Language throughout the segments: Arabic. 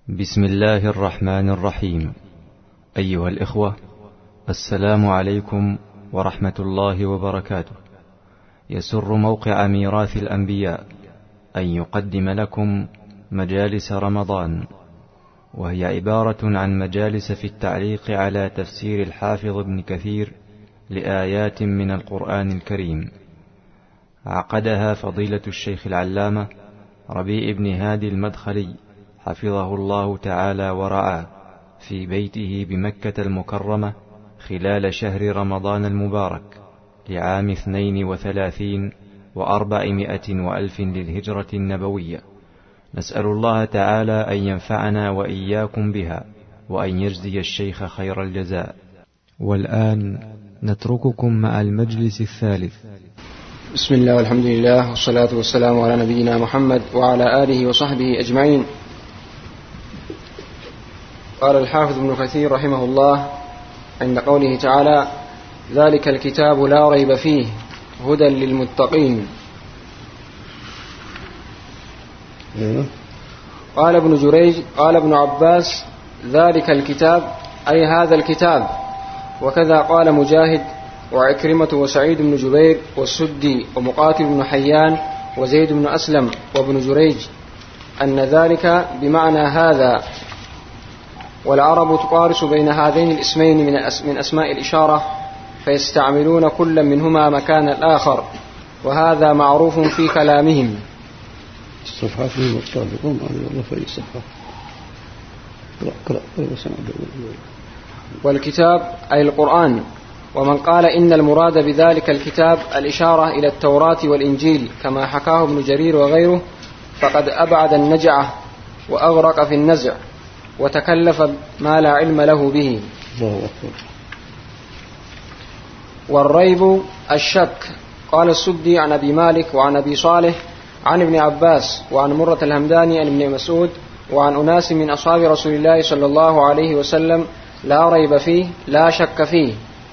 بسم الله الرحمن الرحيم. أيها الإخوة، السلام عليكم ورحمة الله وبركاته. يسر موقع ميراث الأنبياء أن يقدم لكم مجالس رمضان، وهي عبارة عن مجالس في التعليق على تفسير الحافظ ابن كثير لآيات من القرآن الكريم. عقدها فضيلة الشيخ العلامة ربيع بن هادي المدخلي حفظه الله تعالى ورعاه في بيته بمكة المكرمة خلال شهر رمضان المبارك لعام 32 و400 وألف للهجرة النبوية. نسأل الله تعالى أن ينفعنا وإياكم بها، وأن يجزي الشيخ خير الجزاء. والآن نترككم مع المجلس الثالث. بسم الله والحمد لله والصلاة والسلام على نبينا محمد وعلى آله وصحبه أجمعين. قال الحافظ ابن كثير رحمه الله عند قوله تعالى: ذلك الكتاب لا ريب فيه هدى للمتقين. قال ابن جريج: قال ابن عباس: ذلك الكتاب أي هذا الكتاب. وكذا قال مجاهد وعكرمة وسعيد بن جبير والسدي ومقاتل بن حيان وزيد بن أسلم وابن جريج أن ذلك بمعنى هذا. والعرب تقارس بين هذين الاسمين من أسماء الإشارة، فيستعملون كل منهما مكان الآخر، وهذا معروف في كلامهم. الصفحات المطابقون والله في الصفحة. والكتاب أي القرآن. ومن قال إن المراد بذلك الكتاب الإشارة إلى التوراة والإنجيل كما حكاه ابن جرير وغيره، فقد أبعد النجعة وأغرق في النزع وتكلف ما لا علم له به. والريب الشك. قال السدي عن أبي مالك وعن أبي صالح عن ابن عباس وعن مرة الهمداني عن ابن مسعود وعن أناس من أصحاب رسول الله صلى الله عليه وسلم: لا ريب فيه لا شك فيه.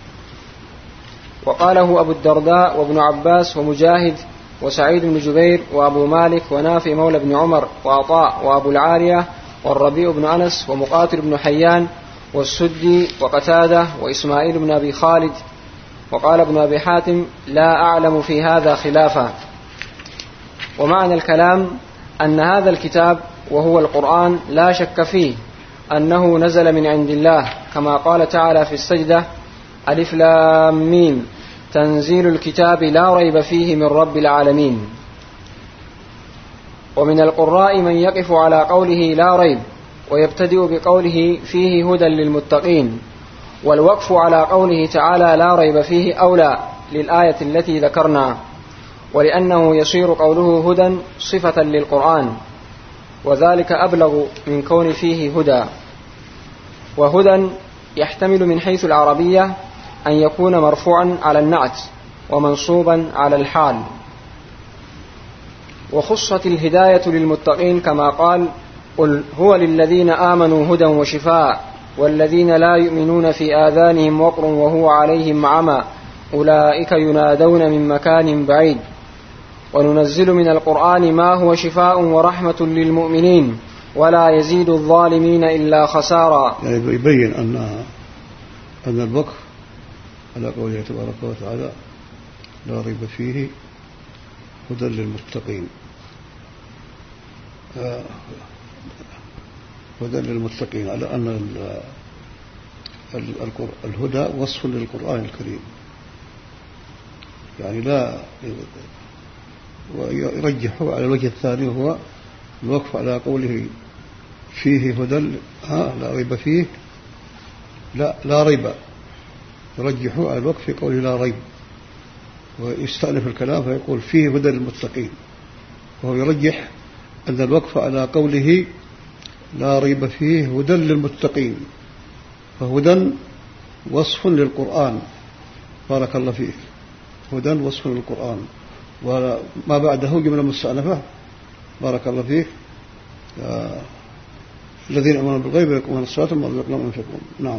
وقاله أبو الدرداء وابن عباس ومجاهد وسعيد بن جبير وأبو مالك ونافع مولى بن عمر وعطاء وأبو العالية والربيع بن أنس ومقاتل بن حيان والسدي وقتادة وإسماعيل بن أبي خالد. وقال ابن أبي حاتم: لا أعلم في هذا خلافا. ومعنى الكلام أن هذا الكتاب وهو القرآن لا شك فيه أنه نزل من عند الله، كما قال تعالى في السجدة: ألف لام ميم تنزيل الكتاب لا ريب فيه من رب العالمين. ومن القراء من يقف على قوله لا ريب ويبتدئ بقوله فيه هدى للمتقين، والوقف على قوله تعالى لا ريب فيه أولى للآية التي ذكرنا، ولأنه يصير قوله هدى صفة للقرآن، وذلك أبلغ من كون فيه هدى. وهدى يحتمل من حيث العربية أن يكون مرفوعا على النعت ومنصوبا على الحال. وخصت الهداية للمتقين كما قال: قل هو للذين آمنوا هدى وشفاء والذين لا يؤمنون في آذانهم وقر وهو عليهم عمى أولئك ينادون من مكان بعيد. وننزل من القرآن ما هو شفاء ورحمة للمؤمنين ولا يزيد الظالمين إلا خسارا. يعني يبين أن الوقف على قوله تبارك وتعالى لا ريب فيه هدى للمتقين. هدى للمتقين على أن الهدى وصف للقرآن الكريم، يعني لا ويرجحه على الوجه الثاني وهو الوقف على قوله فيه هدى لا ريب فيه لا ريب، يرجحه على الوقف في قوله لا ريب، ويستأنف الكلام فيقول فيه هدى للمتقين، وهو يرجح أن الوقف على قوله لا ريب فيه هدى للمتقين، فهدى وصف للقرآن. بارك الله فيك. هدى وصف للقرآن، وما بعده جملة مستأنفة. بارك الله فيك. الذين آمنوا بالغيب ويقيمون الصلاة ومما رزقناهم ينفقون. نعم.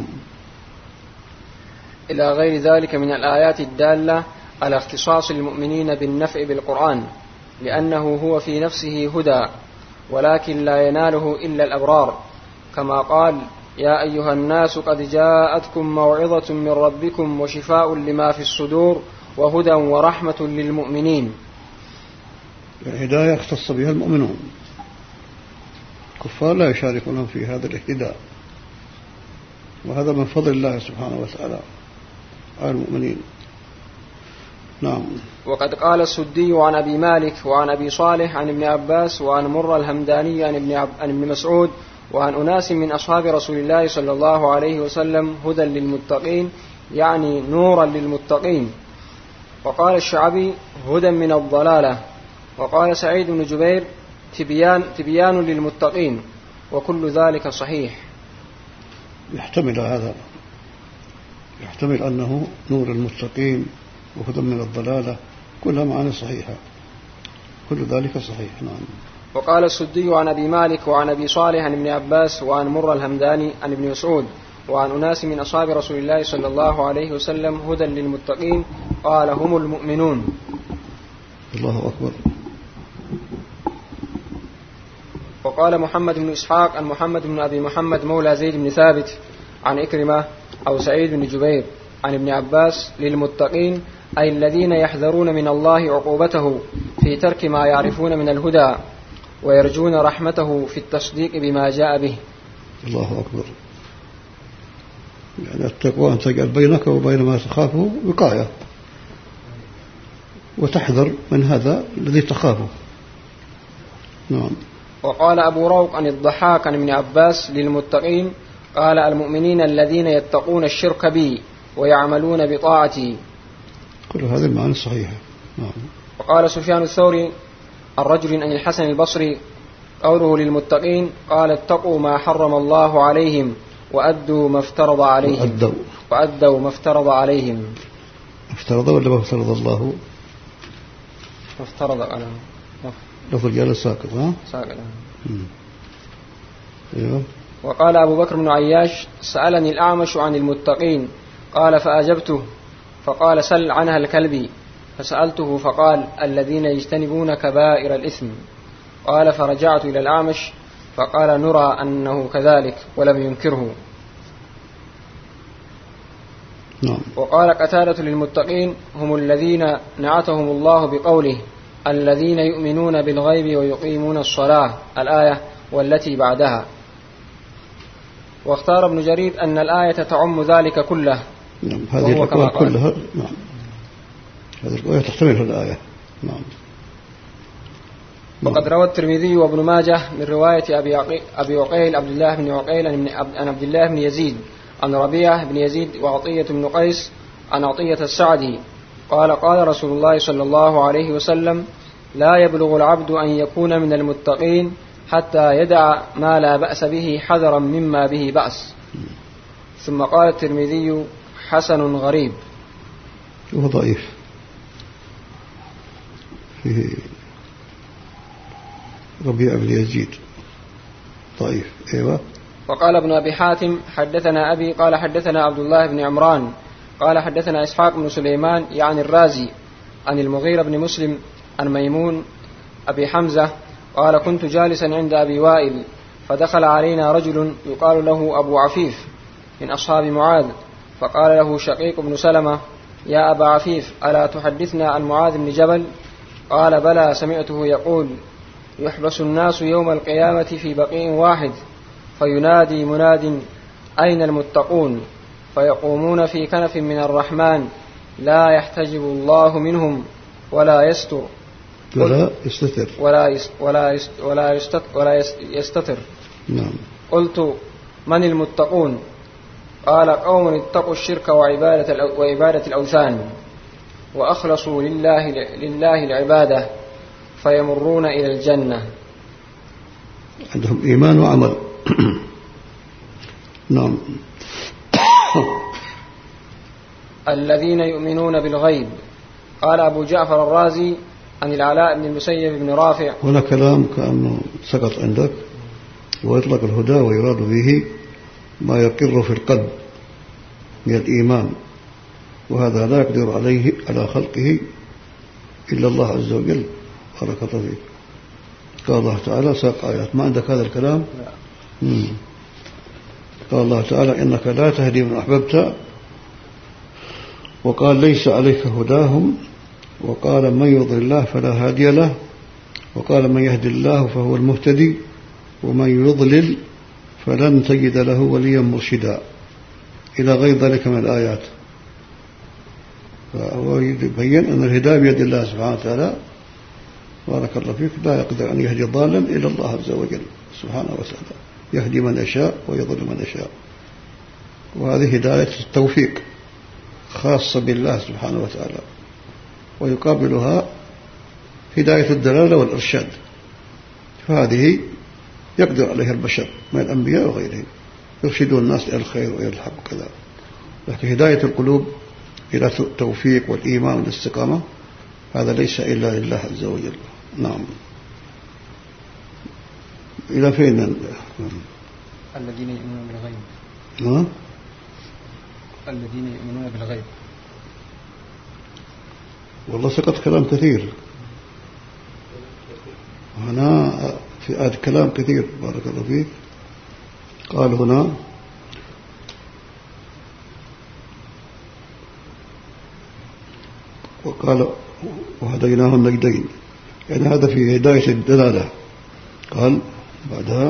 إلى غير ذلك من الآيات الدالة على اختصاص المؤمنين بالنفع بالقرآن، لأنه هو في نفسه هدى ولكن لا يناله إلا الأبرار، كما قال: يا أيها الناس قد جاءتكم موعظة من ربكم وشفاء لما في الصدور وهدى ورحمة للمؤمنين. الهداية اختص بها المؤمنون، الكفار لا يشاركونهم في هذا الاهتداء، وهذا من فضل الله سبحانه وتعالى على المؤمنين. نعم. وقد قال السدي عن أبي مالك وعن أبي صالح عن ابن عباس وعن مر الهمداني عن ابن مسعود وعن أناس من أصحاب رسول الله صلى الله عليه وسلم: هدى للمتقين، يعني نورا للمتقين. وقال الشعبي: هدى من الضلالة. وقال سعيد بن جبير: تبيان للمتقين. وكل ذلك صحيح. يحتمل هذا، يحتمل أنه نور المتقين وهدى من الضلالة، كلها معاني صحيحة، كل ذلك صحيح. نعم. وقال السدي عن أبي مالك وعن أبي صالح عن ابن عباس وعن مر الهمداني عن ابن مسعود وعن أناس من أصحاب رسول الله صلى الله عليه وسلم: هدى للمتقين، قال: هم المؤمنون. الله أكبر. وقال محمد بن إسحاق عن محمد بن أبي محمد مولى زيد بن ثابت عن إكرمة أو سعيد بن جبير عن ابن عباس: للمتقين أي الذين يحذرون من الله عقوبته في ترك ما يعرفون من الهدى ويرجون رحمته في التصديق بما جاء به. الله أكبر. يعني التقوى أن تجعل بينك وبين ما تخافه وقاية، وتحذر من هذا الذي تخافه. نعم. وقال أبو روق عن الضحاك عن ابن عباس: للمتقين قال: المؤمنين الذين يتقون الشرك بي ويعملون بطاعتي. كل هذه المعاني الصحيحة. نعم. وقال سفيان الثوري الرجل عن الحسن البصري: قوله للمتقين قال: اتقوا ما حرم الله عليهم وأدوا ما افترض عليهم. وأدوا ما افترض عليهم. افترض ولا ما افترض الله؟ افترض عليهم. لفظ الجلال ساقط. ها؟ ساقط. ايوه. وقال أبو بكر بن عياش: سألني الأعمش عن المتقين، قال: فأجبته، فقال: سل عنها الكلبي. فسألته فقال: الذين يجتنبون كبائر الإثم. قال: فرجعت إلى الأعمش فقال: نرى أنه كذلك، ولم ينكره. نعم. وقال قتادة: للمتقين هم الذين نعتهم الله بقوله: الذين يؤمنون بالغيب ويقيمون الصلاة، الآية والتي بعدها. واختار ابن جرير أن الآية تعم ذلك كله. نعم. هذه الأقوال كلها. نعم. هذه الآية تحتمل الآية. نعم. وقد روى الترمذي وابن ماجه من رواية أبي عقيل عبد الله بن عقيل عن عبد الله بن يزيد عن ربيعة بن يزيد وعطية بن قيس عن عطية السعدي قال: قال رسول الله صلى الله عليه وسلم: لا يبلغ العبد أن يكون من المتقين حتى يدع ما لا بأس به حذرا مما به بأس. ثم قال الترمذي: حسن غريب. وهو ضعيف، فيه ربيع بن يزيد ضعيف. ايوه. وقال ابن أبي حاتم: حدثنا أبي قال حدثنا عبد الله بن عمران قال حدثنا إسحاق بن سليمان يعني الرازي عن المغيرة بن مسلم عن ميمون أبي حمزة قال: كنت جالسا عند أبي وائل فدخل علينا رجل يقال له أبو عفيف من أصحاب معاذ، فقال له شقيق بن سلمة: يا أبا عفيف، ألا تحدثنا عن معاذ بن جبل؟ قال: بلى، سمعته يقول: يحبس الناس يوم القيامة في بقيع واحد، فينادي مناد: أين المتقون؟ فيقومون في كنف من الرحمن لا يحتجب الله منهم ولا يستر ولا يستتر. نعم. قلت: من المتقون؟ قال: قوم اتقوا الشرك وعبادة الأوثان وأخلصوا لله العبادة فيمرون إلى الجنة. عندهم إيمان وعمل. نعم. الذين يؤمنون بالغيب. قال أبو جعفر الرازي عن العلاء بن المسيب بن رافع: هنا كلام كأنه سقط عندك، ويطلق الهدى ويراد به ما يقر في القلب من الإيمان، وهذا لا يقدر عليه على خلقه إلا الله عز وجل. بارك الله فيك. قال الله تعالى: ساق آيات. ما عندك هذا الكلام؟ قال الله تعالى إنك لا تهدي من أحببت، وقال ليس عليك هداهم، وقال من يضلل الله فلا هادي له، وقال من يهدي الله فهو المهتدي، ومن يضلل فلن تجد له وليا مرشدا، إلى غير ذلك من الآيات. فهو يبين أن الهداية بيد الله سبحانه وتعالى، بارك الله فيك، لا يقدر أن يهدي ضالا إلا الله عز وجل سبحانه وتعالى، يهدي من يشاء ويضل من يشاء. وهذه هداية التوفيق خاصة بالله سبحانه وتعالى، ويقابلها هداية الدلالة والإرشاد، فهذه يقدر عليها البشر من الأنبياء وغيرهم، يرشدون الناس إلى الخير وإلى الحق وكذا. لكن هداية القلوب إلى التوفيق والإيمان والاستقامة هذا ليس إلا لله عز وجل. نعم. إلى فين؟ الذين يؤمنون بالغيب. الذين يؤمنون بالغيب. والله سقط كلام كثير هنا، في آية كلام كثير بارك الله فيك. قال هنا وقال وهديناه النجدين، يعني هذا في هداية الدلالة. قال بعدها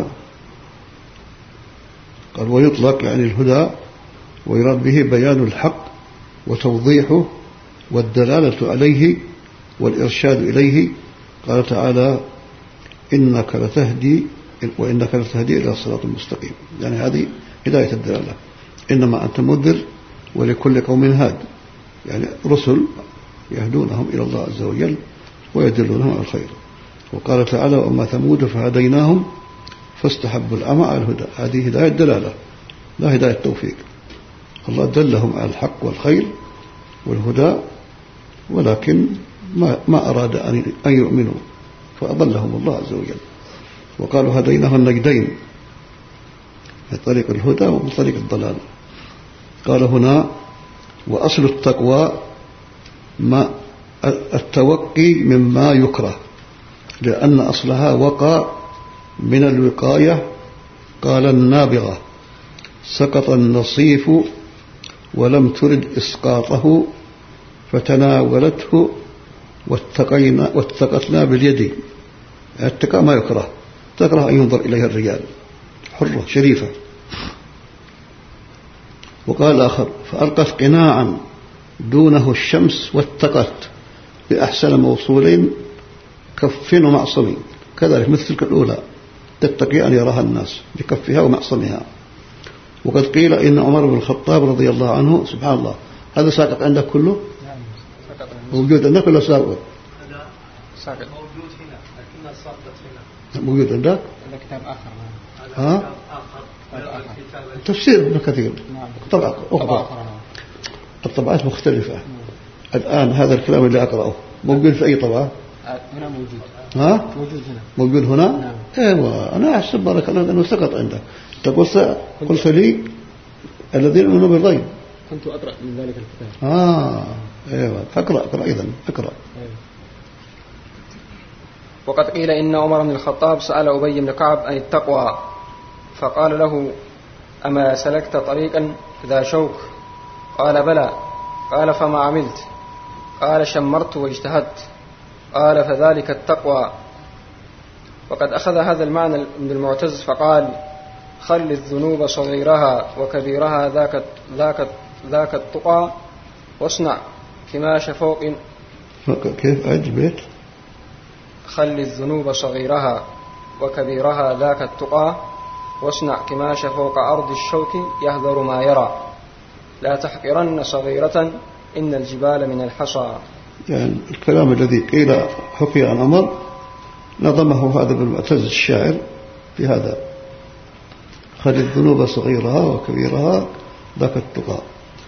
قال ويطلق يعني الهدى، ويراد به بيان الحق وتوضيحه والدلالة عليه والإرشاد إليه. قال تعالى إنك لتهدي وإنك لتهدي إلى صراط مستقيم، يعني هذه هداية الدلالة. إنما أنت منذر ولكل قوم هاد، يعني رسل يهدونهم إلى الله عز وجل ويدلونهم على الخير. وقال تعالى وأما ثمود فهديناهم فاستحبوا العمى على الهدى، هذه هداية دلالة لا هداية توفيق. الله دلهم على الحق والخير والهدى، ولكن ما أراد أن يؤمنوا فأضلهم الله عز وجل. وقالوا هديناه النجدين، من طريق الهدى ومن طريق الضلال. قال هنا وأصل التقوى ما التوقي مما يكره، لأن أصلها وقى من الوقاية. قال النابغة سقط النصيف ولم ترد إسقاطه، فتناولته واتقتنا باليد. التقاء ما يكره، تكره أن ينظر إليها الرجال، حرة شريفة. وقال آخر فألقت قناعا دونه الشمس واتقت بأحسن موصولين كف ومعصم، كذلك مثل تلك الأولى تتقي أن يراها الناس بكفها ومعصمها. وقد قيل إن عمر بن الخطاب رضي الله عنه، سبحان الله، هذا ساقط عندك كله؟ موجود عندك ولا ساقط؟ ساقط موجود هنا لكنها ساقطت هنا. موجود عندك؟ هذا كتاب آخر. ها؟ تفسير ابن كثير. طبعا أخرى، الطبعات مختلفة. الآن هذا الكلام اللي أقرأه موجود في أي طبعة؟ هنا موجود. ها؟ موجود هنا. موجود هنا؟ نعم. ايوه، انا احسب بارك الله انه سقط عندك. قلت لي الذين يؤمنون بالغيب، كنت اقرا من ذلك الكتاب. ايوه، اقرا ايضا اقرا. وقد قيل ان عمر بن الخطاب سأل أبي بن كعب عن التقوى، فقال له أما سلكت طريقا ذا شوك؟ قال بلى. قال فما عملت؟ قال شمرت واجتهدت. قال فذلك التقوى. وقد أخذ هذا المعنى ابن المعتز فقال خل الذنوب صغيرها وكبيرها ذاك التقى، واصنع كماش فوق. كيف أجبت؟ خل الذنوب صغيرها وكبيرها ذاك التقى، واصنع كماش فوق أرض الشوك يهذر ما يرى، لا تحقرن صغيرة إن الجبال من الحصى. يعني الكلام الذي قيل حكي عن عمر نظمه هذا ابن المعتز الشاعر في هذا: خل الذنوب صغيرها وكبيرها ذاك التقى،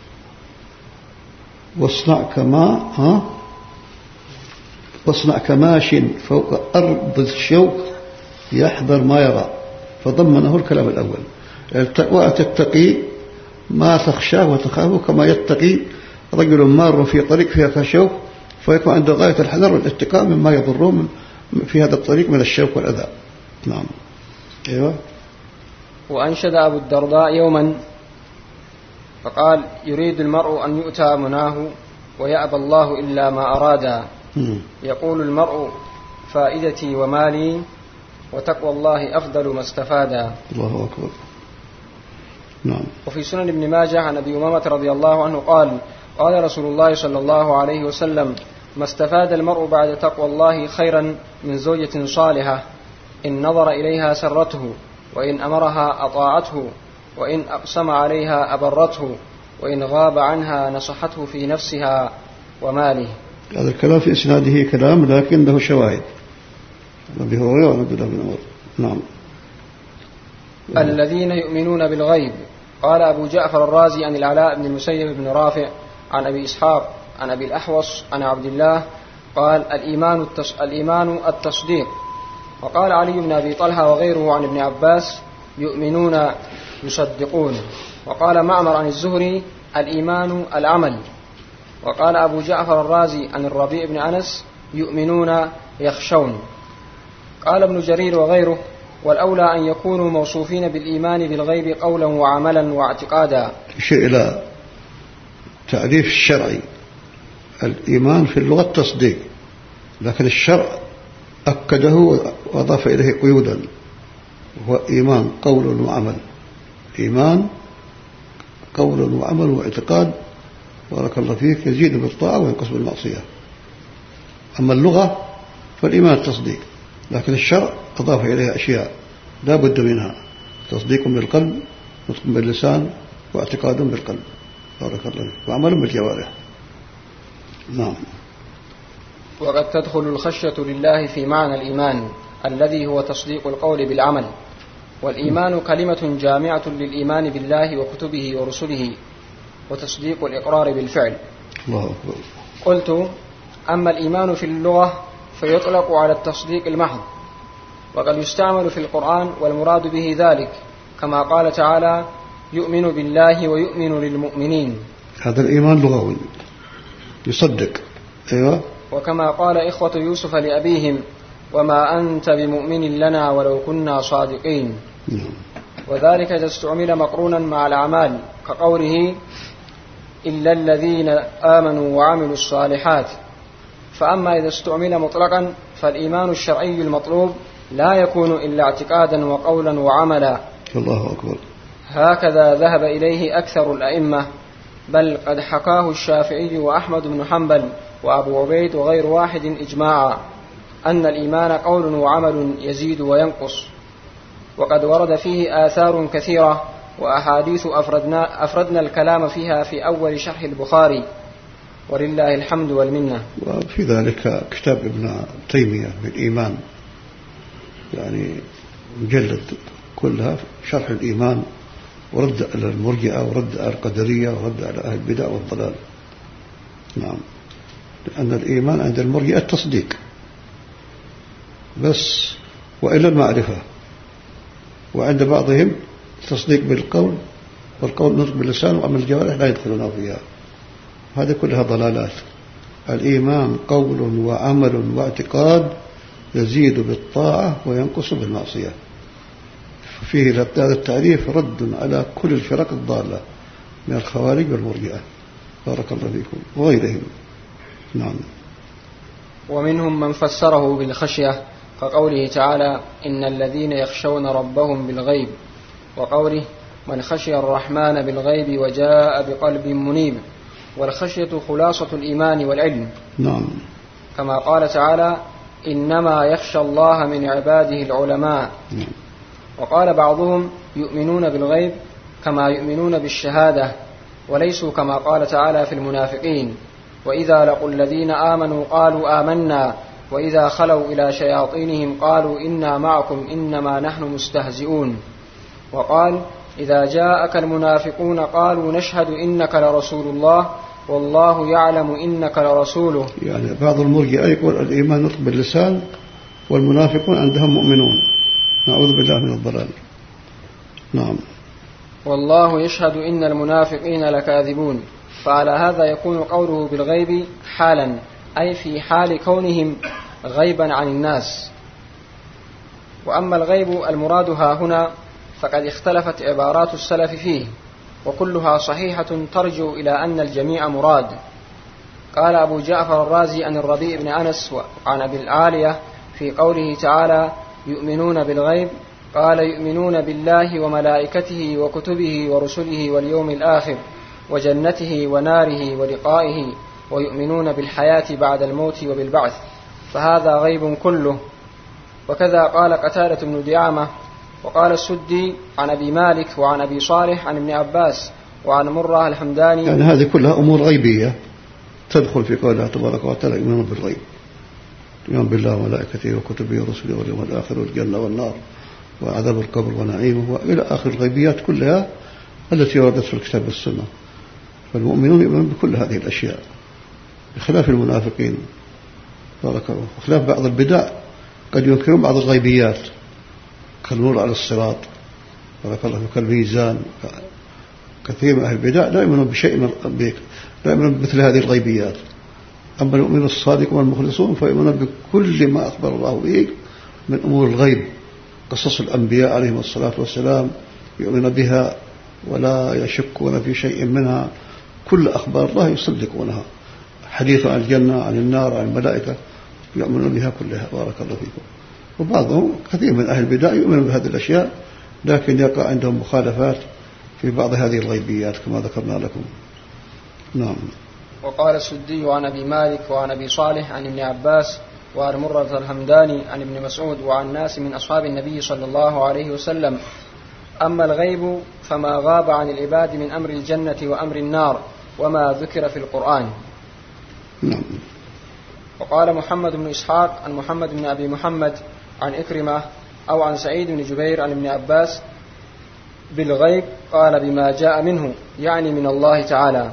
واصنع كماش فوق أرض الشوك يحذر ما يرى. فضمنه الكلام الأول. التقوى تتقي ما تخشاه وتخافه، كما يتقي رجل مار في طريق فيها كشوك فيكون عنده غاية الحذر والاتقاء مما يضره في هذا الطريق من الشوك والأذى. نعم. أيوة. وأنشد أبو الدرداء يوما فقال: يريد المرء أن يؤتى مناه ويأبى الله إلا ما أرادا. يقول المرء: فائدتي ومالي، وتقوى الله أفضل ما استفادا. الله أكبر. نعم. وفي سنن ابن ماجه عن أبي أمامة رضي الله عنه قال: قال رسول الله صلى الله عليه وسلم: ما استفاد المرء بعد تقوى الله خيرا من زوجة صالحة، إن نظر إليها سرته، وإن أمرها أطاعته، وإن أقسم عليها أبرته، وإن غاب عنها نصحته في نفسها وماله. هذا الكلام في إسناده كلام لكن له شواهد. أبي هريرة وعبد الله بن عمر. نعم. الذين يؤمنون بالغيب. قال أبو جعفر الرازي عن العلاء بن المسيب بن رافع عن أبي إسحاق عن أبي الأحوص عن عبد الله قال: الإيمان التصديق. وقال علي بن أبي طلحة وغيره عن ابن عباس: يؤمنون يصدقون. وقال معمر عن الزهري: الإيمان العمل. وقال أبو جعفر الرازي عن الربيع بن أنس: يؤمنون يخشون. قال ابن جرير وغيره: والأولى أن يكونوا موصوفين بالإيمان بالغيب قولا وعملا واعتقادا. يشير إلى تعريف الشرعي. الإيمان في اللغة تصديق، لكن الشرع أكده وأضاف إليه قيودا، هو إيمان قول وعمل. إيمان قول وعمل واعتقاد، بارك الله فيك، يزيد بالطاعة وينقص بالمعصية. أما اللغة فالإيمان التصديق، لكن الشرع أضاف إليها أشياء لا بد منها: تصديق بالقلب، نطق باللسان، واعتقاد بالقلب، بارك الله فيك، وعمل بالجوارح. نعم. وقد تدخل الخشية لله في معنى الإيمان الذي هو تصديق القول بالعمل. والإيمان كلمة جامعة للإيمان بالله وكتبه ورسله، وتصديق الإقرار بالفعل. الله أكبر. قلت: أما الإيمان في اللغة فيطلق على التصديق المحض، وقد يستعمل في القرآن والمراد به ذلك، كما قال تعالى: يؤمن بالله ويؤمن للمؤمنين. هذا الإيمان لغوي يصدق. أيوة. وكما قال إخوة يوسف لأبيهم: وما أنت بمؤمن لنا ولو كنا صادقين. وذلك إذا استعمل مقرونا مع الأعمال، كقوله: إلا الذين آمنوا وعملوا الصالحات. فأما إذا استعمل مطلقا فالإيمان الشرعي المطلوب لا يكون إلا اعتقادا وقولا وعملا. الله أكبر. هكذا ذهب إليه أكثر الأئمة، بل قد حكاه الشافعي وأحمد بن حنبل وأبو عبيد وغير واحد إجماعا أن الإيمان قول وعمل يزيد وينقص. وقد ورد فيه آثار كثيرة وأحاديث أفردنا الكلام فيها في أول شرح البخاري، ولله الحمد والمنة. وفي ذلك كتاب ابن تيمية بالإيمان، يعني مجلد كلها شرح الإيمان، ورد على المرجئة، ورد على القدرية، ورد على أهل البدع والضلال. نعم. لأن الإيمان عند المرجئة التصديق بس، وإلا المعرفة. وعند بعضهم تصديق بالقول، والقول نطق باللسان، وعمل الجوارح لا يدخلون فيها. هذه كلها ضلالات. الإيمان قول وعمل واعتقاد، يزيد بالطاعة وينقص بالمعصية. فيه هذا التعريف رد على كل الفرق الضالة من الخوارج والمرجئة، بارك الله فيكم، وغيرهم. نعم. ومنهم من فسره بالخشية، كقوله تعالى: إن الذين يخشون ربهم بالغيب، وقوله: من خشي الرحمن بالغيب وجاء بقلب منيب. والخشية خلاصة الإيمان والعلم. نعم. كما قال تعالى: إنما يخشى الله من عباده العلماء. نعم. وقال بعضهم: يؤمنون بالغيب كما يؤمنون بالشهادة، وليسوا كما قال تعالى في المنافقين: وإذا لقوا الذين آمنوا قالوا آمنا، وإذا خلوا إلى شياطينهم قالوا إنا معكم إنما نحن مستهزئون. وقال: إذا جاءك المنافقون قالوا نشهد إنك لرسول الله والله يعلم إنك لرسوله. يعني بعض المرجئة يقول الإيمان نطق باللسان، والمنافقون عندهم مؤمنون، نعوذ بالله من الضلال. نعم. والله يشهد إن المنافقين لكاذبون. فعلى هذا يكون قوله بالغيب حالا، أي في حال كونهم غيبا عن الناس. وأما الغيب المراد ها هنا فقد اختلفت عبارات السلف فيه، وكلها صحيحة ترجع إلى أن الجميع مراد. قال أبو جعفر الرازي عن الربيع بن أنس وعن أبي العالية في قوله تعالى يؤمنون بالغيب، قال يؤمنون بالله وملائكته وكتبه ورسله واليوم الآخر وجنته وناره ولقائه، ويؤمنون بالحياة بعد الموت وبالبعث، فهذا غيب كله. وكذا قال قتادة بن دعامة. وقال السدي عن أبي مالك وعن أبي صالح عن ابن عباس وعن مرة الحمداني. يعني هذه كلها أمور غيبية تدخل في قول الله تبارك وتعالى يؤمنون بالغيب، يؤمن بالله وملائكته وكتبه ورسله واليوم الآخر والجنة والنار وعذاب القبر ونعيمه وإلى آخر الغيبيات كلها التي وردت في الكتاب والسنة. فالمؤمنون يؤمنون بكل هذه الأشياء بخلاف المنافقين بارك الله، وخلاف بعض البدع قد ينكرون بعض الغيبيات كالنور على الصراط بارك الله وكالميزان. كثير من أهل البدع لا يؤمنون بشيء لا يؤمنون بمثل هذه الغيبيات. أما المؤمنون الصادقون والمخلصون فيؤمنون بكل ما أخبر الله به من أمور الغيب، قصص الأنبياء عليهم الصلاة والسلام يؤمنون بها ولا يشكون في شيء منها، كل أخبار الله يصدقونها، حديث عن الجنة عن النار عن الملائكة يؤمنون بها كلها بارك الله فيكم. وبعضهم كثير من أهل البدع يؤمنون بهذه الأشياء لكن يقع عندهم مخالفات في بعض هذه الغيبيات كما ذكرنا لكم. نعم. وقال السدي عن أبي مالك وعن أبي صالح عن ابن عباس وعن مرة الحمداني عن ابن مسعود وعن ناس من أصحاب النبي صلى الله عليه وسلم: أما الغيب فما غاب عن العباد من أمر الجنة وأمر النار وما ذكر في القرآن. نعم. وقال محمد بن إسحاق عن محمد بن أبي محمد عن إكرمة أو عن سعيد بن جبير عن ابن عباس بالغيب قال بما جاء منه، يعني من الله تعالى.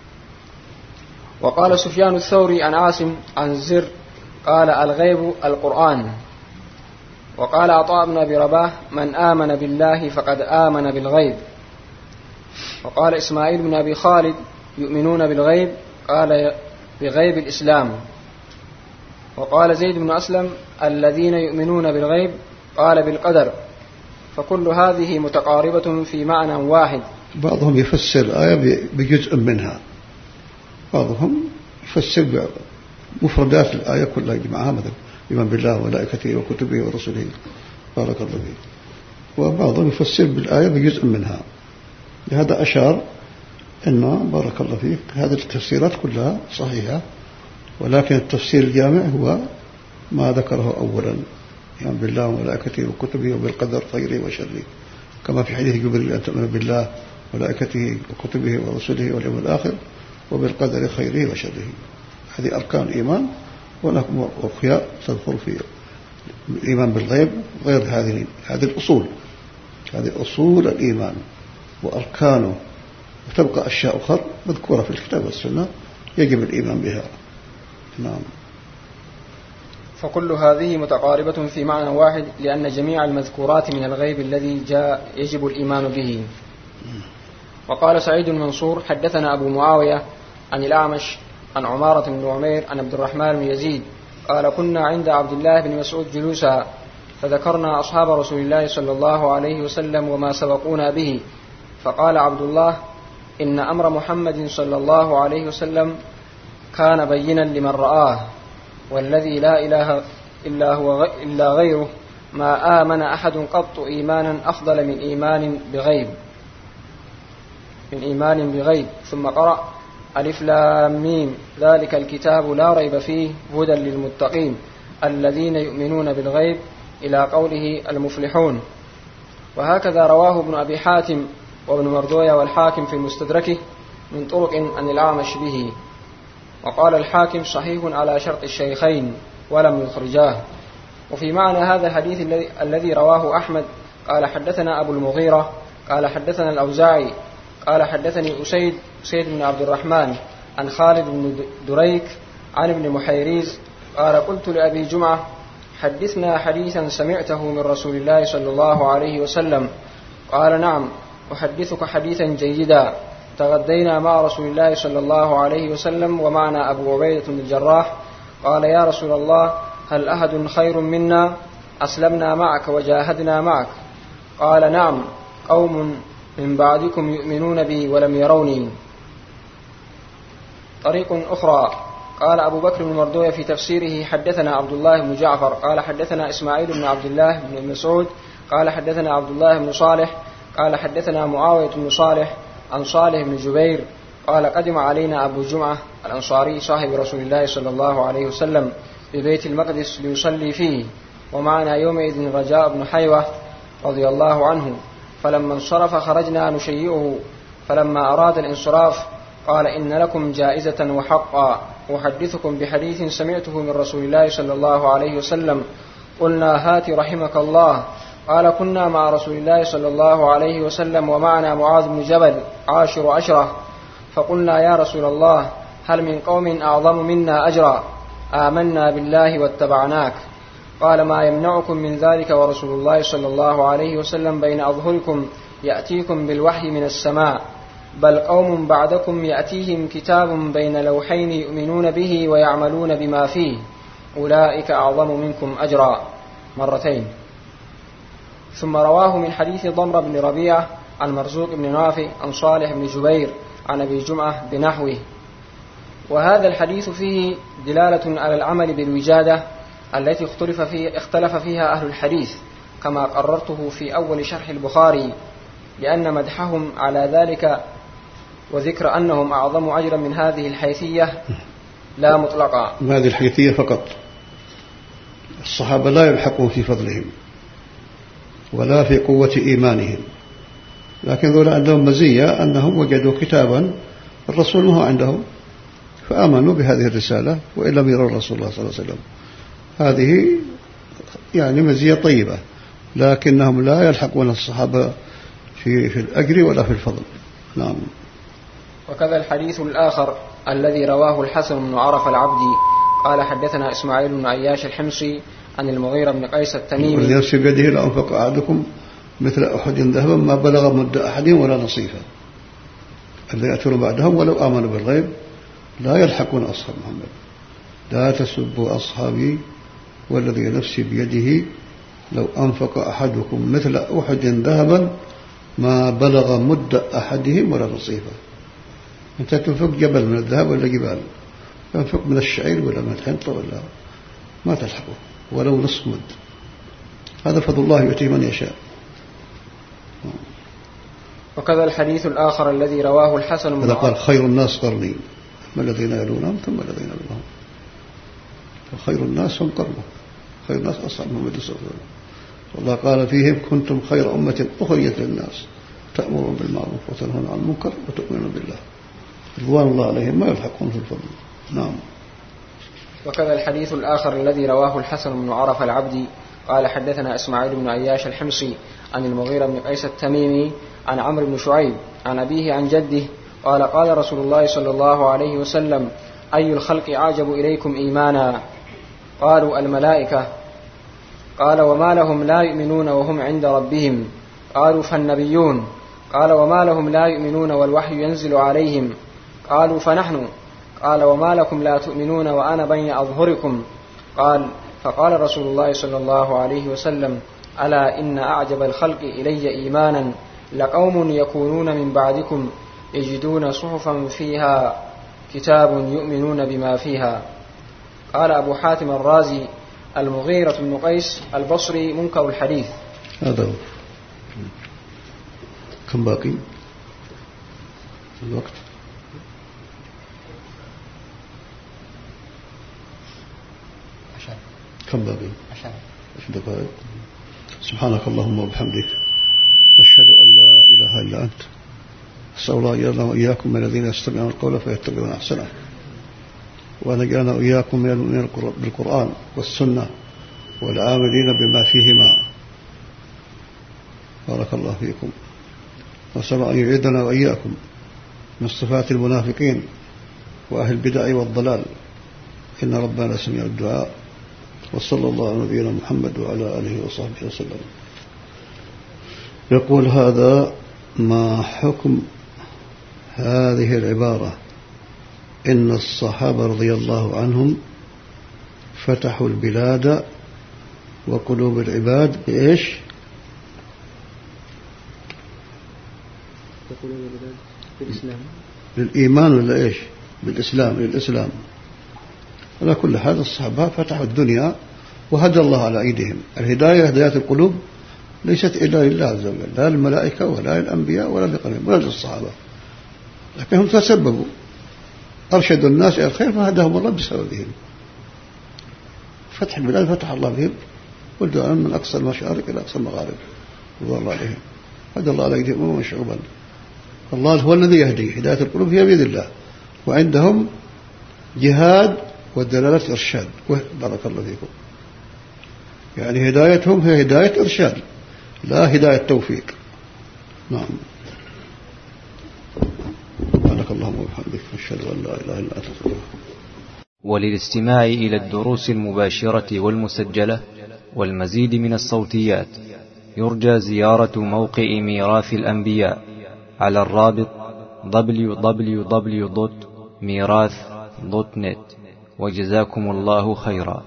وقال سفيان الثوري عن عاصم عن زر قال الغيب القرآن. وقال عطاء بن أبي رباح من آمن بالله فقد آمن بالغيب. وقال إسماعيل بن أبي خالد يؤمنون بالغيب قال بغيب الإسلام. وقال زيد بن أسلم الذين يؤمنون بالغيب قال بالقدر. فكل هذه متقاربة في معنى واحد. بعضهم يفسر الآية بجزء منها، بعضهم يفسر مفردات الآية كلها يجمعها، مثلا يؤمن بالله وملائكته وكتبه ورسله بارك الله فيه. وبعضهم يفسر بالآية بجزء منها. لهذا أشار أنه بارك الله فيك هذه التفسيرات كلها صحيحة، ولكن التفسير الجامع هو ما ذكره أولا، يؤمن بالله وملائكته وكتبه وبالقدر خيره وشره، كما في حديث جبريل أن تؤمن بالله وملائكته وكتبه ورسله واليوم الآخر وبالقدر خيره وشره. هذه أركان إيمان، ولكم أخياء تدخل في الإيمان بالغيب غير هذه الأصول، هذه أصول الإيمان وأركانه، وتبقى أشياء أخرى مذكورة في الكتاب والسنة يجب الإيمان بها. نعم. فكل هذه متقاربة في معنى واحد، لأن جميع المذكورات من الغيب الذي جاء يجب الإيمان به. وقال سعيد المنصور حدثنا أبو معاوية عن الأعمش عن عمارة بن عمير عن عبد الرحمن بن يزيد قال كنا عند عبد الله بن مسعود جلوسا فذكرنا أصحاب رسول الله صلى الله عليه وسلم وما سبقونا به، فقال عبد الله إن أمر محمد صلى الله عليه وسلم كان بينا لمن رآه، والذي لا إله إلا غيره ما آمن أحد قط إيمانا أفضل من إيمان بغيب. ثم قرأ ألف لام ميم ذلك الكتاب لا ريب فيه هدى للمتقين الذين يؤمنون بالغيب إلى قوله المفلحون. وهكذا رواه ابن أبي حاتم وابن مردوية والحاكم في مستدركه من طرق عن الأعمش به. وقال الحاكم صحيح على شرط الشيخين ولم يخرجاه. وفي معنى هذا الحديث الذي رواه أحمد قال حدثنا أبو المغيرة قال حدثنا الأوزاعي قال حدثني أسيد بن عبد الرحمن عن خالد بن دريك عن ابن محيريز قال قلت لأبي جمعة حدثنا حديثا سمعته من رسول الله صلى الله عليه وسلم. قال نعم أحدثك حديثا جيدا. تغدينا مع رسول الله صلى الله عليه وسلم ومعنا أبو عبيدة بن الجراح. قال يا رسول الله هل أحد خير منا؟ أسلمنا معك وجاهدنا معك. قال نعم قوم من بعدكم يؤمنون بي ولم يروني. طريق أخرى قال أبو بكر بن مردوية في تفسيره حدثنا عبد الله بن جعفر قال حدثنا إسماعيل بن عبد الله بن مسعود قال حدثنا عبد الله بن صالح قال حدثنا معاوية بن صالح عن صالح بن جبير قال قدم علينا أبو جمعة الأنصاري صاحب رسول الله صلى الله عليه وسلم ببيت المقدس ليصلي فيه، ومعنا يومئذ رجاء بن حيوة رضي الله عنه، فلما انصرف خرجنا نشيئه، فلما أراد الانصراف قال إن لكم جائزة وحقا أحدثكم بحديث سمعته من رسول الله صلى الله عليه وسلم. قلنا هات رحمك الله. قال كنا مع رسول الله صلى الله عليه وسلم ومعنا معاذ بن جبل 10 عشرة، فقلنا يا رسول الله هل من قوم أعظم منا أجرا؟ آمنا بالله واتبعناك. قال ما يمنعكم من ذلك ورسول الله صلى الله عليه وسلم بين أظهركم يأتيكم بالوحي من السماء، بل قوم بعدكم يأتيهم كتاب بين لوحين يؤمنون به ويعملون بما فيه، أولئك أعظم منكم أجرا، مرتين. ثم رواه من حديث ضمر بن ربيعة عن مرزوق بن نافع عن صالح بن جبير عن أبي جمعة بنحوه. وهذا الحديث فيه دلالة على العمل بالوجادة التي اختلف فيها أهل الحديث، كما قررته في أول شرح البخاري، لأن مدحهم على ذلك وذكر أنهم أعظم أجرا من هذه الحيثية لا مطلقا. هذه الحيثية فقط، الصحابة لا يلحقون في فضلهم ولا في قوة إيمانهم، لكن ذولا عندهم مزية أنهم وجدوا كتابا الرسول ما هو عندهم فآمنوا بهذه الرسالة وإن لم يروا الرسول الله صلى الله عليه وسلم. هذه يعني مزية طيبة، لكنهم لا يلحقون الصحابة في الأجر ولا في الفضل. نعم. وكذا الحديث الآخر الذي رواه الحسن بن عرف العبدي قال حدثنا إسماعيل بن عياش الحمصي عن المغيرة بن قيس التميمي والذي نفس بيده لأنفق أحدكم مثل أحد ذهبا ما بلغ مد أحدهم ولا نصيفا. الذين يأتون بعدهم ولو آمنوا بالغيب لا يلحقون أصحاب محمد. لا تسبوا أصحابي والذي نفسي بيده لو أنفق أحدكم مثل أحد ذهبا ما بلغ مد أحدهم ولا نصيفا. أنت تنفق جبل من الذهب ولا جبال، تنفق من الشعير ولا من الحنطة ولا ما تلحقه ولو نصف مد. هذا فضل الله يؤتيه من يشاء. وكذا الحديث الآخر الذي رواه الحسن هذا قال خير الناس قرني ثم الذين يلونهم ثم الذين يلونهم، فخير الناس هم قرنه، خير الناس أصحاب محمد صلى الله عليه وسلم. والله قال فيهم كنتم خير أمة أخرجت للناس تأمرون بالمعروف وتنهون عن المنكر وتؤمنون بالله. رضوان الله عليهم ما يلحقون في الفضل. نعم. وكذا الحديث الآخر الذي رواه الحسن بن عرف العبدي قال حدثنا إسماعيل بن عياش الحمصي عن المغيرة بن قيس التميمي عن عمرو بن شعيب عن أبيه عن جده قال قال رسول الله صلى الله عليه وسلم أي الخلق أعجب إليكم إيمانا؟ قالوا الملائكة. قال وما لهم لا يؤمنون وهم عند ربهم؟ قالوا فالنبيون. قال وما لهم لا يؤمنون والوحي ينزل عليهم؟ قالوا فنحن. قال وما لكم لا تؤمنون وأنا بين أظهركم؟ قال فقال رسول الله صلى الله عليه وسلم ألا إن أعجب الخلق إلي إيمانا لقوم يكونون من بعدكم يجدون صحفا فيها كتاب يؤمنون بما فيها. قال أبو حاتم الرازي المغيرة بن قيس البصري منكر الحديث. هذا هو. كم باقي الوقت؟ كم باقي؟ 10 دقائق. سبحانك اللهم وبحمدك أشهد أن لا إله إلا أنت أسأل الله أن وإياكم من الذين يستمعون القول فيتبعون أحسنه، وأن يجعلنا وإياكم من المؤمنين بالقرآن والسنة والعاملين بما فيهما. بارك الله فيكم. وأسأل أن يعيدنا وإياكم من صفات المنافقين وأهل البدع والضلال، إن ربنا سميع الدعاء. وصلى الله على نبينا محمد وعلى آله وصحبه وسلم. يقول هذا ما حكم هذه العبارة إن الصحابة رضي الله عنهم فتحوا البلاد وقلوب العباد بإيش؟ تقولون بذلك بالإسلام للإيمان ولا إيش؟ بالإسلام، للإسلام. على كل حال الصحابة فتحوا الدنيا وهدى الله على أيديهم. الهداية هداية القلوب ليست إلا لله عز وجل، لا للملائكة ولا للأنبياء ولا لغيرهم ولا للصحابة، لكنهم تسببوا، أرشدوا الناس إلى الخير فهداهم الله بسببهم. فتح البلاد فتح الله بهم، ولدوا من أقصى المشارق إلى أقصى المغارب رضي الله عليهم، هدى الله على أيديهم أمما شعوبا. الله هو الذي يهدي، هداية القلوب هي بيد الله، وعندهم جهاد والدلالة إرشاد. بارك الله فيكم. يعني هدايتهم هي هداية إرشاد لا هداية توفيق. نعم. سبحانك اللهم وبحمدك أشهد أن لا إله إلا أنت أستغفرك. وللاستماع إلى الدروس المباشرة والمسجلة والمزيد من الصوتيات يرجى زيارة موقع ميراث الأنبياء على الرابط www.mirath.net. وجزاكم الله خيرا.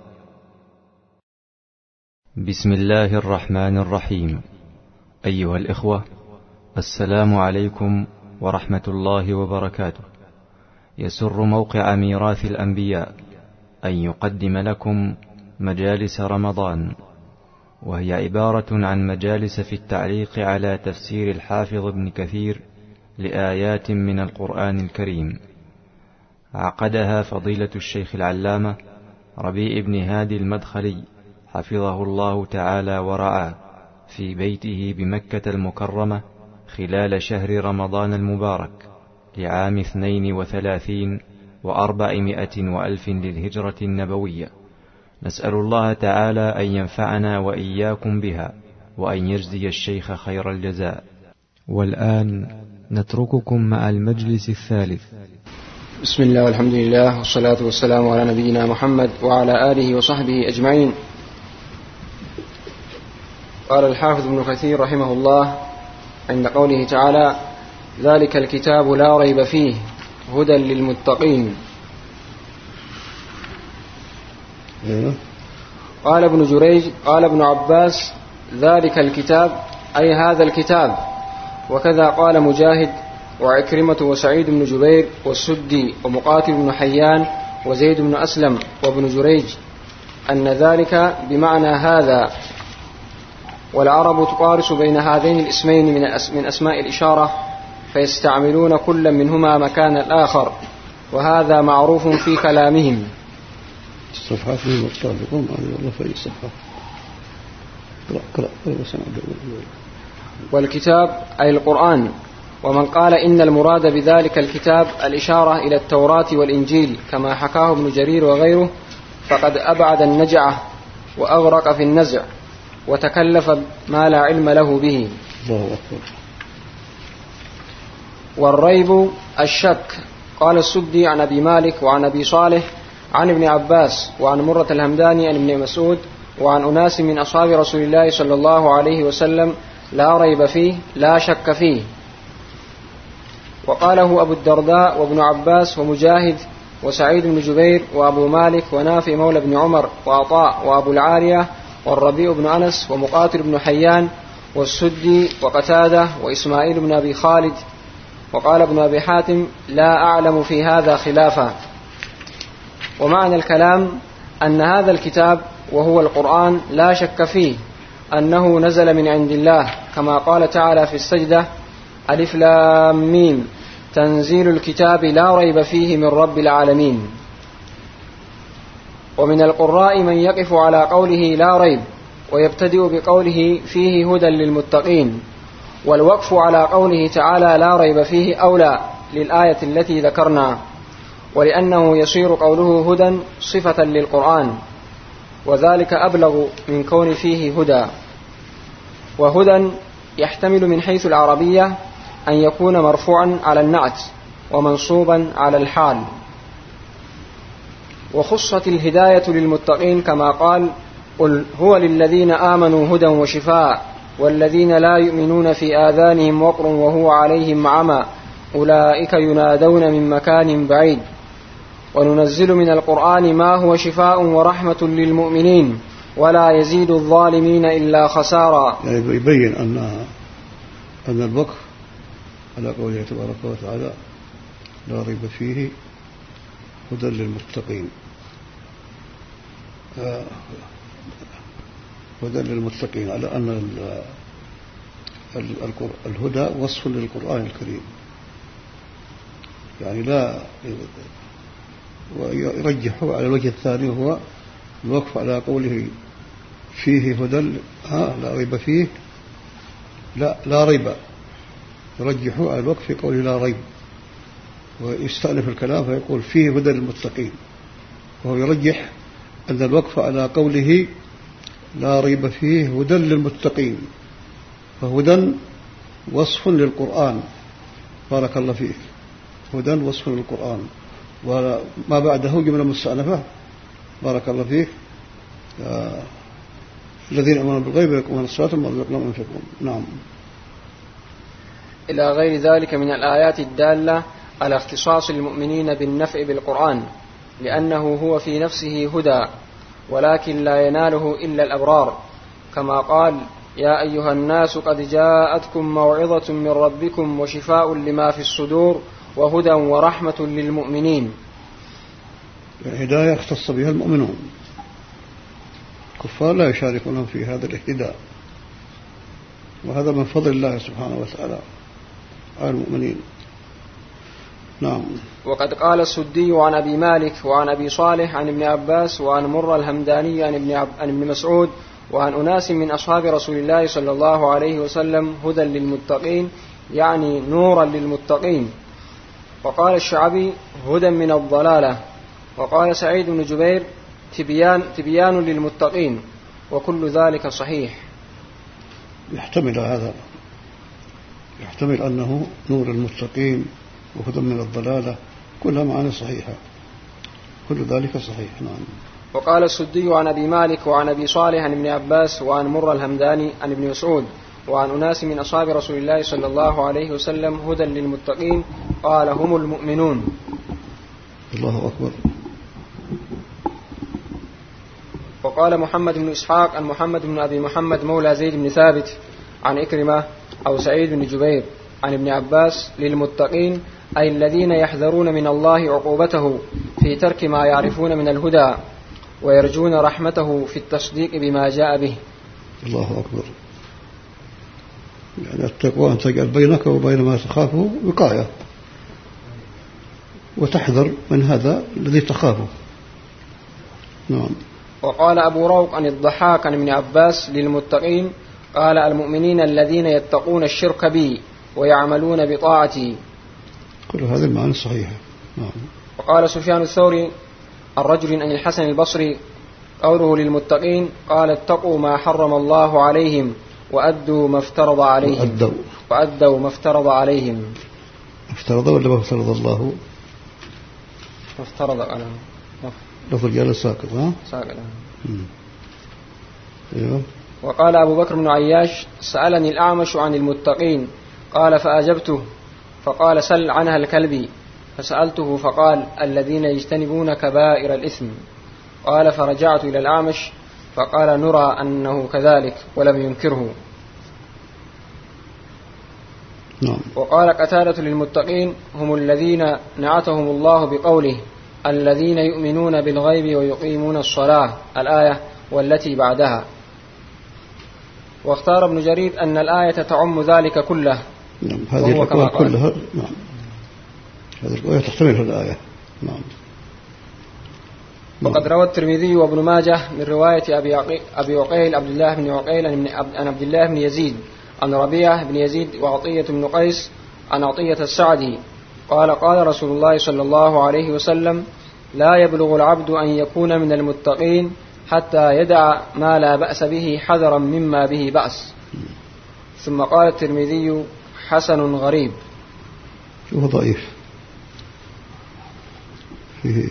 بسم الله الرحمن الرحيم. أيها الإخوة، السلام عليكم ورحمة الله وبركاته. يسر موقع ميراث الأنبياء أن يقدم لكم مجالس رمضان، وهي عبارة عن مجالس في التعليق على تفسير الحافظ ابن كثير لآيات من القرآن الكريم. عقدها فضيلة الشيخ العلامة ربيع بن هادي المدخلي حفظه الله تعالى ورعاه في بيته بمكة المكرمة خلال شهر رمضان المبارك لعام 32 و400 وألف للهجرة النبوية. نسأل الله تعالى أن ينفعنا وإياكم بها وأن يجزي الشيخ خير الجزاء. والآن نترككم مع المجلس الثالث. بسم الله والحمد لله والصلاة والسلام على نبينا محمد وعلى آله وصحبه أجمعين. قال الحافظ ابن كثير رحمه الله عند قوله تعالى: ذلك الكتاب لا ريب فيه هدى للمتقين. قال ابن جريج: قال ابن عباس: ذلك الكتاب أي هذا الكتاب. وكذا قال مجاهد وعكرمة وسعيد بن جبير والسدي ومقاتل بن حيان وزيد بن أسلم وابن جريج أن ذلك بمعنى هذا. والعرب تقارس بين هذين الاسمين من أسماء الإشارة، فيستعملون كل منهما مكان الآخر، وهذا معروف في كلامهم. الصفحات من مطابقون والله في الصفحة. والكتاب أي القرآن. ومن قال إن المراد بذلك الكتاب الإشارة إلى التوراة والإنجيل كما حكاه ابن جرير وغيره فقد أبعد النجعة وأغرق في النزع وتكلف ما لا علم له به. الله أكبر. والريب الشك. قال السدي عن أبي مالك وعن أبي صالح عن ابن عباس وعن مرة الهمداني عن ابن مسعود وعن أناس من أصحاب رسول الله صلى الله عليه وسلم: لا ريب فيه لا شك فيه. وقاله أبو الدرداء وابن عباس ومجاهد وسعيد بن جبير وأبو مالك ونافع مولى بن عمر وعطاء وأبو العالية والربيع بن أنس ومقاتل بن حيان والسدي وقتادة وإسماعيل بن أبي خالد. وقال ابن أبي حاتم: لا أعلم في هذا خلافا. ومعنى الكلام أن هذا الكتاب وهو القرآن لا شك فيه أنه نزل من عند الله، كما قال تعالى في السجدة: ألف لام ميم تنزيل الكتاب لا ريب فيه من رب العالمين. ومن القراء من يقف على قوله لا ريب ويبتدئ بقوله فيه هدى للمتقين، والوقف على قوله تعالى لا ريب فيه أولى للآية التي ذكرنا، ولأنه يصير قوله هدى صفة للقرآن، وذلك أبلغ من كون فيه هدى. وهدى يحتمل من حيث العربية أن يكون مرفوعا على النعت ومنصوبا على الحال. وخصت الهداية للمتقين كما قال: قل هو للذين آمنوا هدى وشفاء والذين لا يؤمنون في آذانهم وقر وهو عليهم عمى أولئك ينادون من مكان بعيد. وننزل من القرآن ما هو شفاء ورحمة للمؤمنين ولا يزيد الظالمين إلا خسارا. يعني يبين أن الوقف على قوله تبارك وتعالى لا ريب فيه هدى للمتقين. هدى للمتقين، على أن الهدى وصف للقرآن الكريم، يعني لا ويرجحه على الوجه الثاني وهو الوقف على قوله فيه هدى لا ريب فيه، لا ريب، يرجحه على الوقف في قوله لا ريب، ويستأنف الكلام فيقول فيه هدى للمتقين، وهو يرجح أن الوقف على قوله لا ريب فيه هدى للمتقين، فهدى وصف للقرآن. بارك الله فيك. هدى وصف للقرآن، وما بعده جملة مستأنفة. بارك الله فيك. الذين آمنوا بالغيب ويقيمون الصلاة ومما رزقناهم ينفقون. نعم. إلى غير ذلك من الآيات الدالة على اختصاص المؤمنين بالنفع بالقرآن، لأنه هو في نفسه هدى، ولكن لا يناله إلا الأبرار، كما قال يا أيها الناس قد جاءتكم موعظة من ربكم وشفاء لما في الصدور وهدى ورحمة للمؤمنين. الهداية اختص بها المؤمنون، الكفار لا يشاركون في هذا الاهتداء، وهذا من فضل الله سبحانه وتعالى على المؤمنين. نعم. وقد قال السدي عن أبي مالك وعن أبي صالح عن ابن عباس وعن مر الهمداني عن ابن مسعود وعن أناس من أصحاب رسول الله صلى الله عليه وسلم هدى للمتقين، يعني نورا للمتقين. وقال الشعبي هدى من الضلالة. وقال سعيد بن جبير تبيان للمتقين، وكل ذلك صحيح. يحتمل هذا، يحتمل أنه نور المتقين وهدى من الضلالة، كلها معاني صحيحة، كل ذلك صحيح. نعم. وقال السدي عن أبي مالك وعن أبي صالح عن ابن عباس وعن مر الهمداني عن ابن مسعود وعن أناس من أصحاب رسول الله صلى الله عليه وسلم هدى للمتقين، قال هم المؤمنون. الله أكبر. وقال محمد بن إسحاق عن محمد بن أبي محمد مولى زيد بن ثابت عن إكرمة أو سعيد بن جبير عن ابن عباس للمتقين أي الذين يحذرون من الله عقوبته في ترك ما يعرفون من الهدى، ويرجون رحمته في التصديق بما جاء به. الله أكبر. يعني التقوى أن تجعل بينك وبين ما تخافه وقاية، وتحذر من هذا الذي تخافه. نعم. وقال أبو روق عن الضحاك عن ابن عباس للمتقين قال المؤمنين الذين يتقون الشرك بي ويعملون بطاعتي. كل هذه المعاني صحيحة. نعم. وقال سفيان الثوري الرجل عن الحسن البصري قوله للمتقين قال اتقوا ما حرم الله عليهم وأدوا ما افترض عليهم. وأدوا ما افترض عليهم. افترض ولا ما افترض الله؟ ما افترض عليهم. لفظ الجلالة ساكت. ساكت. أيوه. وقال أبو بكر بن عياش سألني الأعمش عن المتقين قال فأجبته فقال سل عنها الكلبي، فسألته فقال الذين يجتنبون كبائر الإثم. قال فرجعت إلى الأعمش فقال نرى أنه كذلك ولم ينكره. نعم. وقال قتادة للمتقين هم الذين نعتهم الله بقوله الذين يؤمنون بالغيب ويقيمون الصلاة، الآية والتي بعدها. واختار ابن جرير أن الآية تعم ذلك كله. نعم. هذه الأقوال كلها. نعم. هذه الآية تحتمل الآية. نعم. وقد روى الترمذي وابن ماجه من رواية أبي عقيل عبد الله بن عقيل عن عبد الله بن يزيد عن ربيعة بن يزيد وعطية بن قيس عن عطية السعدي قال قال رسول الله صلى الله عليه وسلم لا يبلغ العبد أن يكون من المتقين حتى يدع ما لا بأس به حذرا مما به بأس. ثم قال الترمذي حسن غريب. هو ضعيف فيه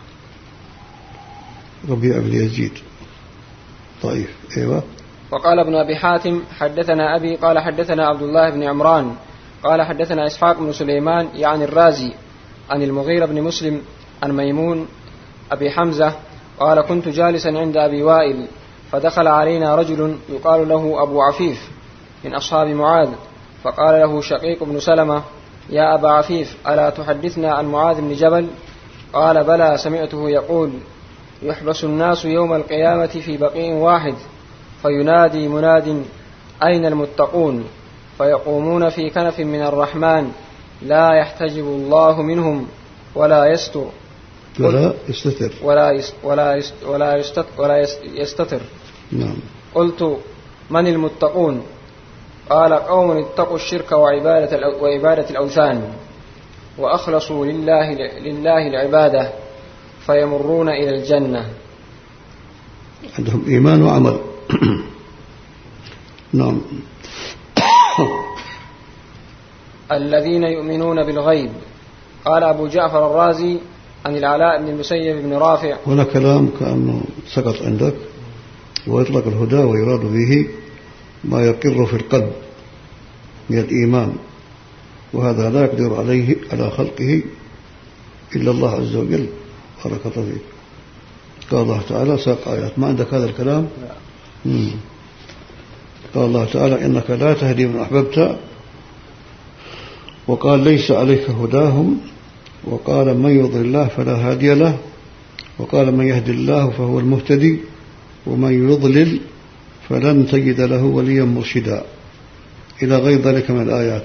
ربيع بن يزيد ضعيف. أيوة. وقال ابن أبي حاتم حدثنا أبي قال حدثنا عبد الله بن عمران قال حدثنا إسحاق بن سليمان يعني الرازي عن المغيرة بن مسلم عن ميمون أبي حمزة قال كنت جالسا عند أبي وائل فدخل علينا رجل يقال له أبو عفيف من أصحاب معاذ فقال له شقيق بن سلمة: يا أبا عفيف، ألا تحدثنا عن معاذ بن جبل؟ قال: بلى، سمعته يقول: يحبس الناس يوم القيامة في بقيع واحد، فينادي مناد: أين المتقون؟ فيقومون في كنف من الرحمن، لا يحتجب الله منهم ولا يستر ولا يستتر. نعم. قلت: من المتقون؟ قال: قوم اتقوا الشرك وعبادة الأوثان، وأخلصوا لله العبادة، فيمرون إلى الجنة. عندهم إيمان وعمل. نعم. الذين يؤمنون بالغيب. قال أبو جعفر الرازي عن العلاء بن المسيب بن رافع. هنا كلام كأنه سقط عندك، ويطلق الهدى ويراد به ما يقر في القلب من الإيمان، وهذا لا يقدر عليه على خلقه إلا الله عز وجل. بارك الله فيك. قال الله تعالى ساق آيات. ما عندك هذا الكلام؟ قال الله تعالى: إنك لا تهدي من أحببت، وقال: ليس عليك هداهم، وقال: من يضلل الله فلا هادي له، وقال: من يهدي الله فهو المهتدي، ومن يضلل فلن تجد له وليا مرشدا، إلى غير ذلك من الآيات.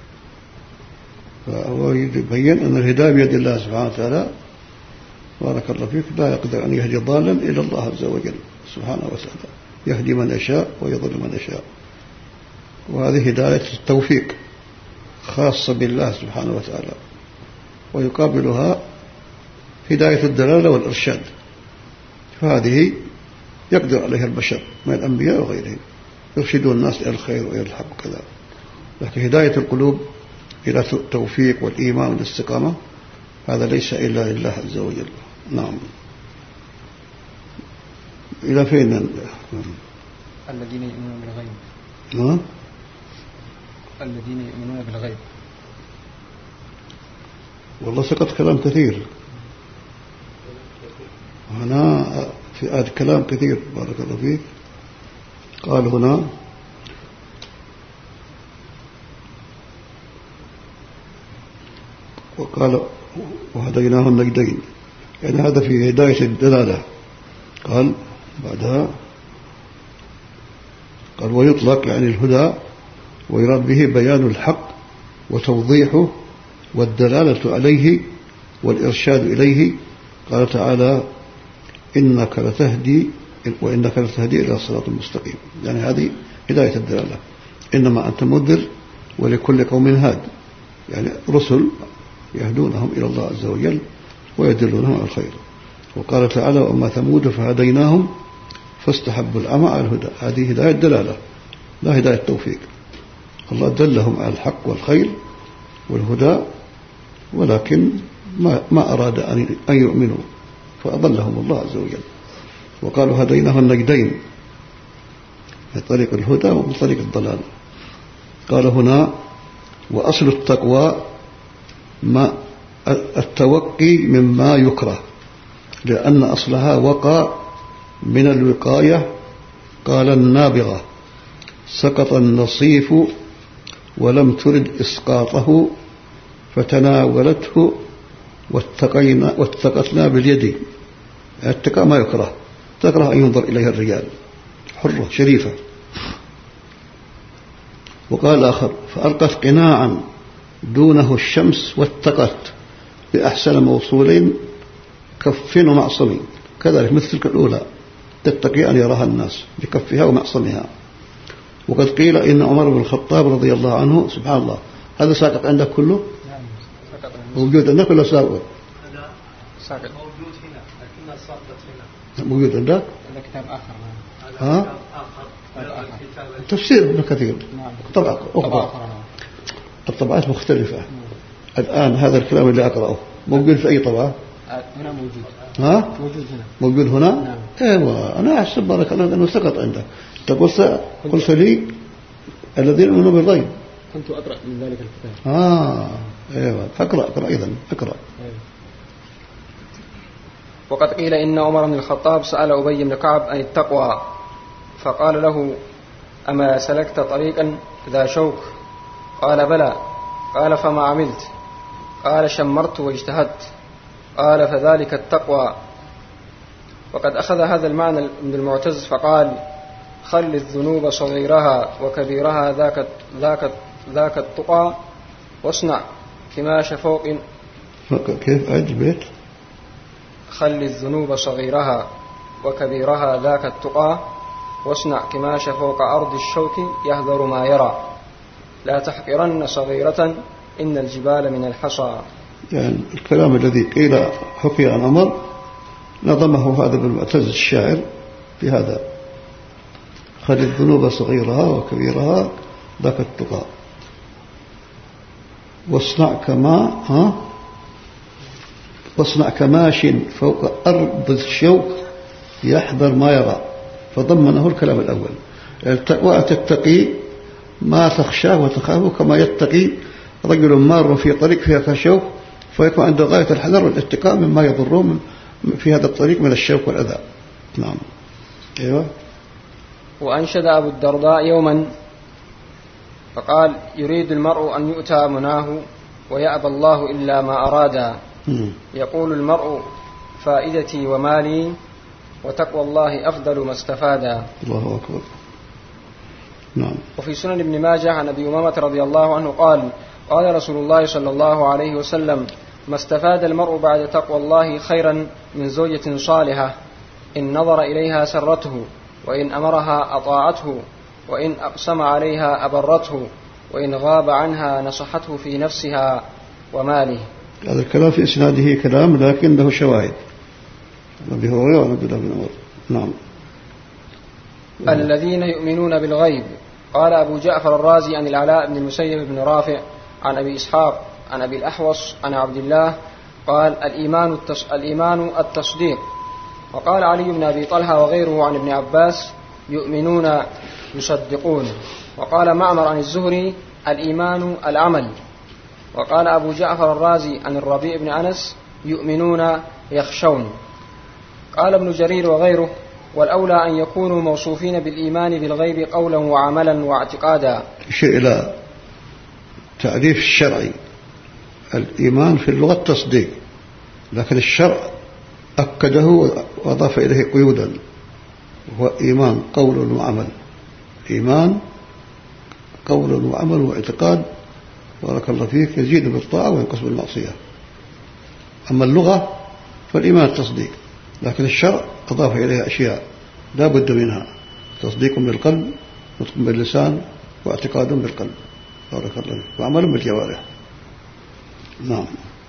فهو يبين أن الهداية بيد الله سبحانه وتعالى. بارك الله فيك. لا يقدر أن يهدي ضالا إلا الله عز وجل سبحانه وتعالى، يهدي من يشاء ويضل من يشاء، وهذه هداية التوفيق خاصة بالله سبحانه وتعالى، ويقابلها هداية الدلالة والإرشاد، فهذه يقدر عليها البشر من الأنبياء وغيرهم، يرشدون الناس إلى الخير وإلى الحق وكذا. لكن هداية القلوب إلى التوفيق والإيمان والاستقامة هذا ليس إلا لله عز وجل. نعم. إلى فين؟ الذين يؤمنون بالغيب. الذين يؤمنون بالغيب. والله سقط كلام كثير هنا، في هذا كلام كثير. بارك الله فيك. قال هنا: وقال: وهديناه النجدين، يعني هذا في هداية الدلالة. قال بعدها قال: ويطلق يعني الهدى، ويراد به بيان الحق وتوضيحه والدلالة عليه والإرشاد إليه. قال تعالى: إنك لتهدي إلى الصراط المستقيم، يعني هذه هداية الدلالة. إنما أنت منذر ولكل قوم هاد، يعني رسل يهدونهم إلى الله عز وجل ويدلونهم على الخير. وقال تعالى: وأما ثمود فهديناهم فاستحبوا العمى على الهدى. هذه هداية دلالة لا هداية توفيق. الله دلهم على الحق والخير والهدى، ولكن ما أراد أن يؤمنوا فأضلهم الله عز وجل. وقالوا: هديناه النجدين، في طريق الهدى ومن طريق الضلال. قال هنا: وأصل التقوى ما التوقي مما يكره، لأن أصلها وقى من الوقاية. قال النابغة: سقط النصيف ولم ترد إسقاطه، فتناولته واتقتنا باليد. التقى ما يكره، تكره أن ينظر إليها الرجال، حرة شريفة. وقال آخر: فألقت قناعا دونه الشمس واتقت بأحسن موصولين كف ومعصم. كذلك مثل تلك الأولى، تتقي أن يراها الناس بكفها ومعصمها. وقد قيل إن عمر بن الخطاب رضي الله عنه، سبحان الله، هذا ساقط عندك كله؟ موجود عندك ولا ساقط؟ ساقط موجود هنا، لكنها ساقطت هنا. موجود عندك؟ هذا كتاب آخر. تفسير ابن كثير، طبعة أخرى، الطبعات مختلفة. الآن هذا الكلام اللي أقرأه موجود في أي طبعة؟ هنا موجود. موجود هنا. موجود هنا؟ نعم. ايوه، أنا أحسب بارك الله أنه سقط عندك. قلت لي الذين يؤمنون بالغيب. كنت أقرأ من ذلك الكتاب. ايوه، اقرأ أيضا اقرأ. وقد قيل إن عمر بن الخطاب سأل أبي بن كعب عن التقوى، فقال له: أما سلكت طريقا ذا شوك قال بلى. قال فما عملت؟ قال شمرت واجتهدت. قال فذلك التقوى. وقد أخذ هذا المعنى ابن المعتز فقال خل الذنوب صغيرها وكبيرها ذاك التقى واصنع كماش فوق. كيف أجبت؟ خل الذنوب صغيرها وكبيرها ذاك التقى واصنع كماش فوق أرض الشوك يهذر ما يرى لا تحقرن صغيرة إن الجبال من الحصى. يعني الكلام الذي قيل حكي عن عمر نظمه هذا ابن المعتز الشاعر في هذا: خل الذنوب صغيرها وكبيرها ذاك التقى واصنع كماش فوق أرض الشوك يحذر ما يرى. فضمنه الكلام الأول: التقوى تتقي ما تخشاه وتخافه كما يتقي رجل مار في طريق فيها شوك فيكون عنده غاية الحذر والاتقاء مما يضره في هذا الطريق من الشوك والأذى. نعم. أيوة. وأنشد أبو الدرداء يوما فقال يريد المرء أن يؤتى مناه ويأبى الله إلا ما أرادا. يقول المرء فائدتي ومالي وتقوى الله أفضل ما استفادا. الله أكبر. نعم. وفي سنن ابن ماجه عن أبي أمامة رضي الله عنه قال قال رسول الله صلى الله عليه وسلم ما استفاد المرء بعد تقوى الله خيرا من زوجة صالحة إن نظر إليها سرته وإن أمرها أطاعته وإن أقسم عليها أبرته وإن غاب عنها نصحته في نفسها وماله. هذا الكلام في إسناده كلام لكن له شواهد. أبي هريرة وعبد الله بن عمر. نعم. الذين يؤمنون بالغيب. قال أبو جعفر الرازي عن العلاء بن المسيب بن رافع عن أبي إسحاق عن أبي الأحوص عن عبد الله قال الإيمان التصديق. وقال علي بن أبي طلحة وغيره عن ابن عباس يؤمنون يصدقون. وقال معمر عن الزهري الإيمان العمل. وقال أبو جعفر الرازي عن الربيع بن أنس يؤمنون يخشون. قال ابن جرير وغيره والأولى أن يكونوا موصوفين بالإيمان بالغيب قولا وعملا واعتقادا. شيء إلى تعريف الشرعي. الإيمان في اللغة تصديق لكن الشرع أكده وأضاف إليه قيودا هو إيمان قول وعمل. إيمان قول وعمل واعتقاد بارك الله فيك يزيد بالطاعة وينقص بالمعصية. أما اللغة فالإيمان التصديق لكن الشرع أضاف إليها أشياء لا بد منها: تصديق بالقلب نطق باللسان واعتقاد بالقلب بارك الله فيك وعمل بالجوارح. نعم.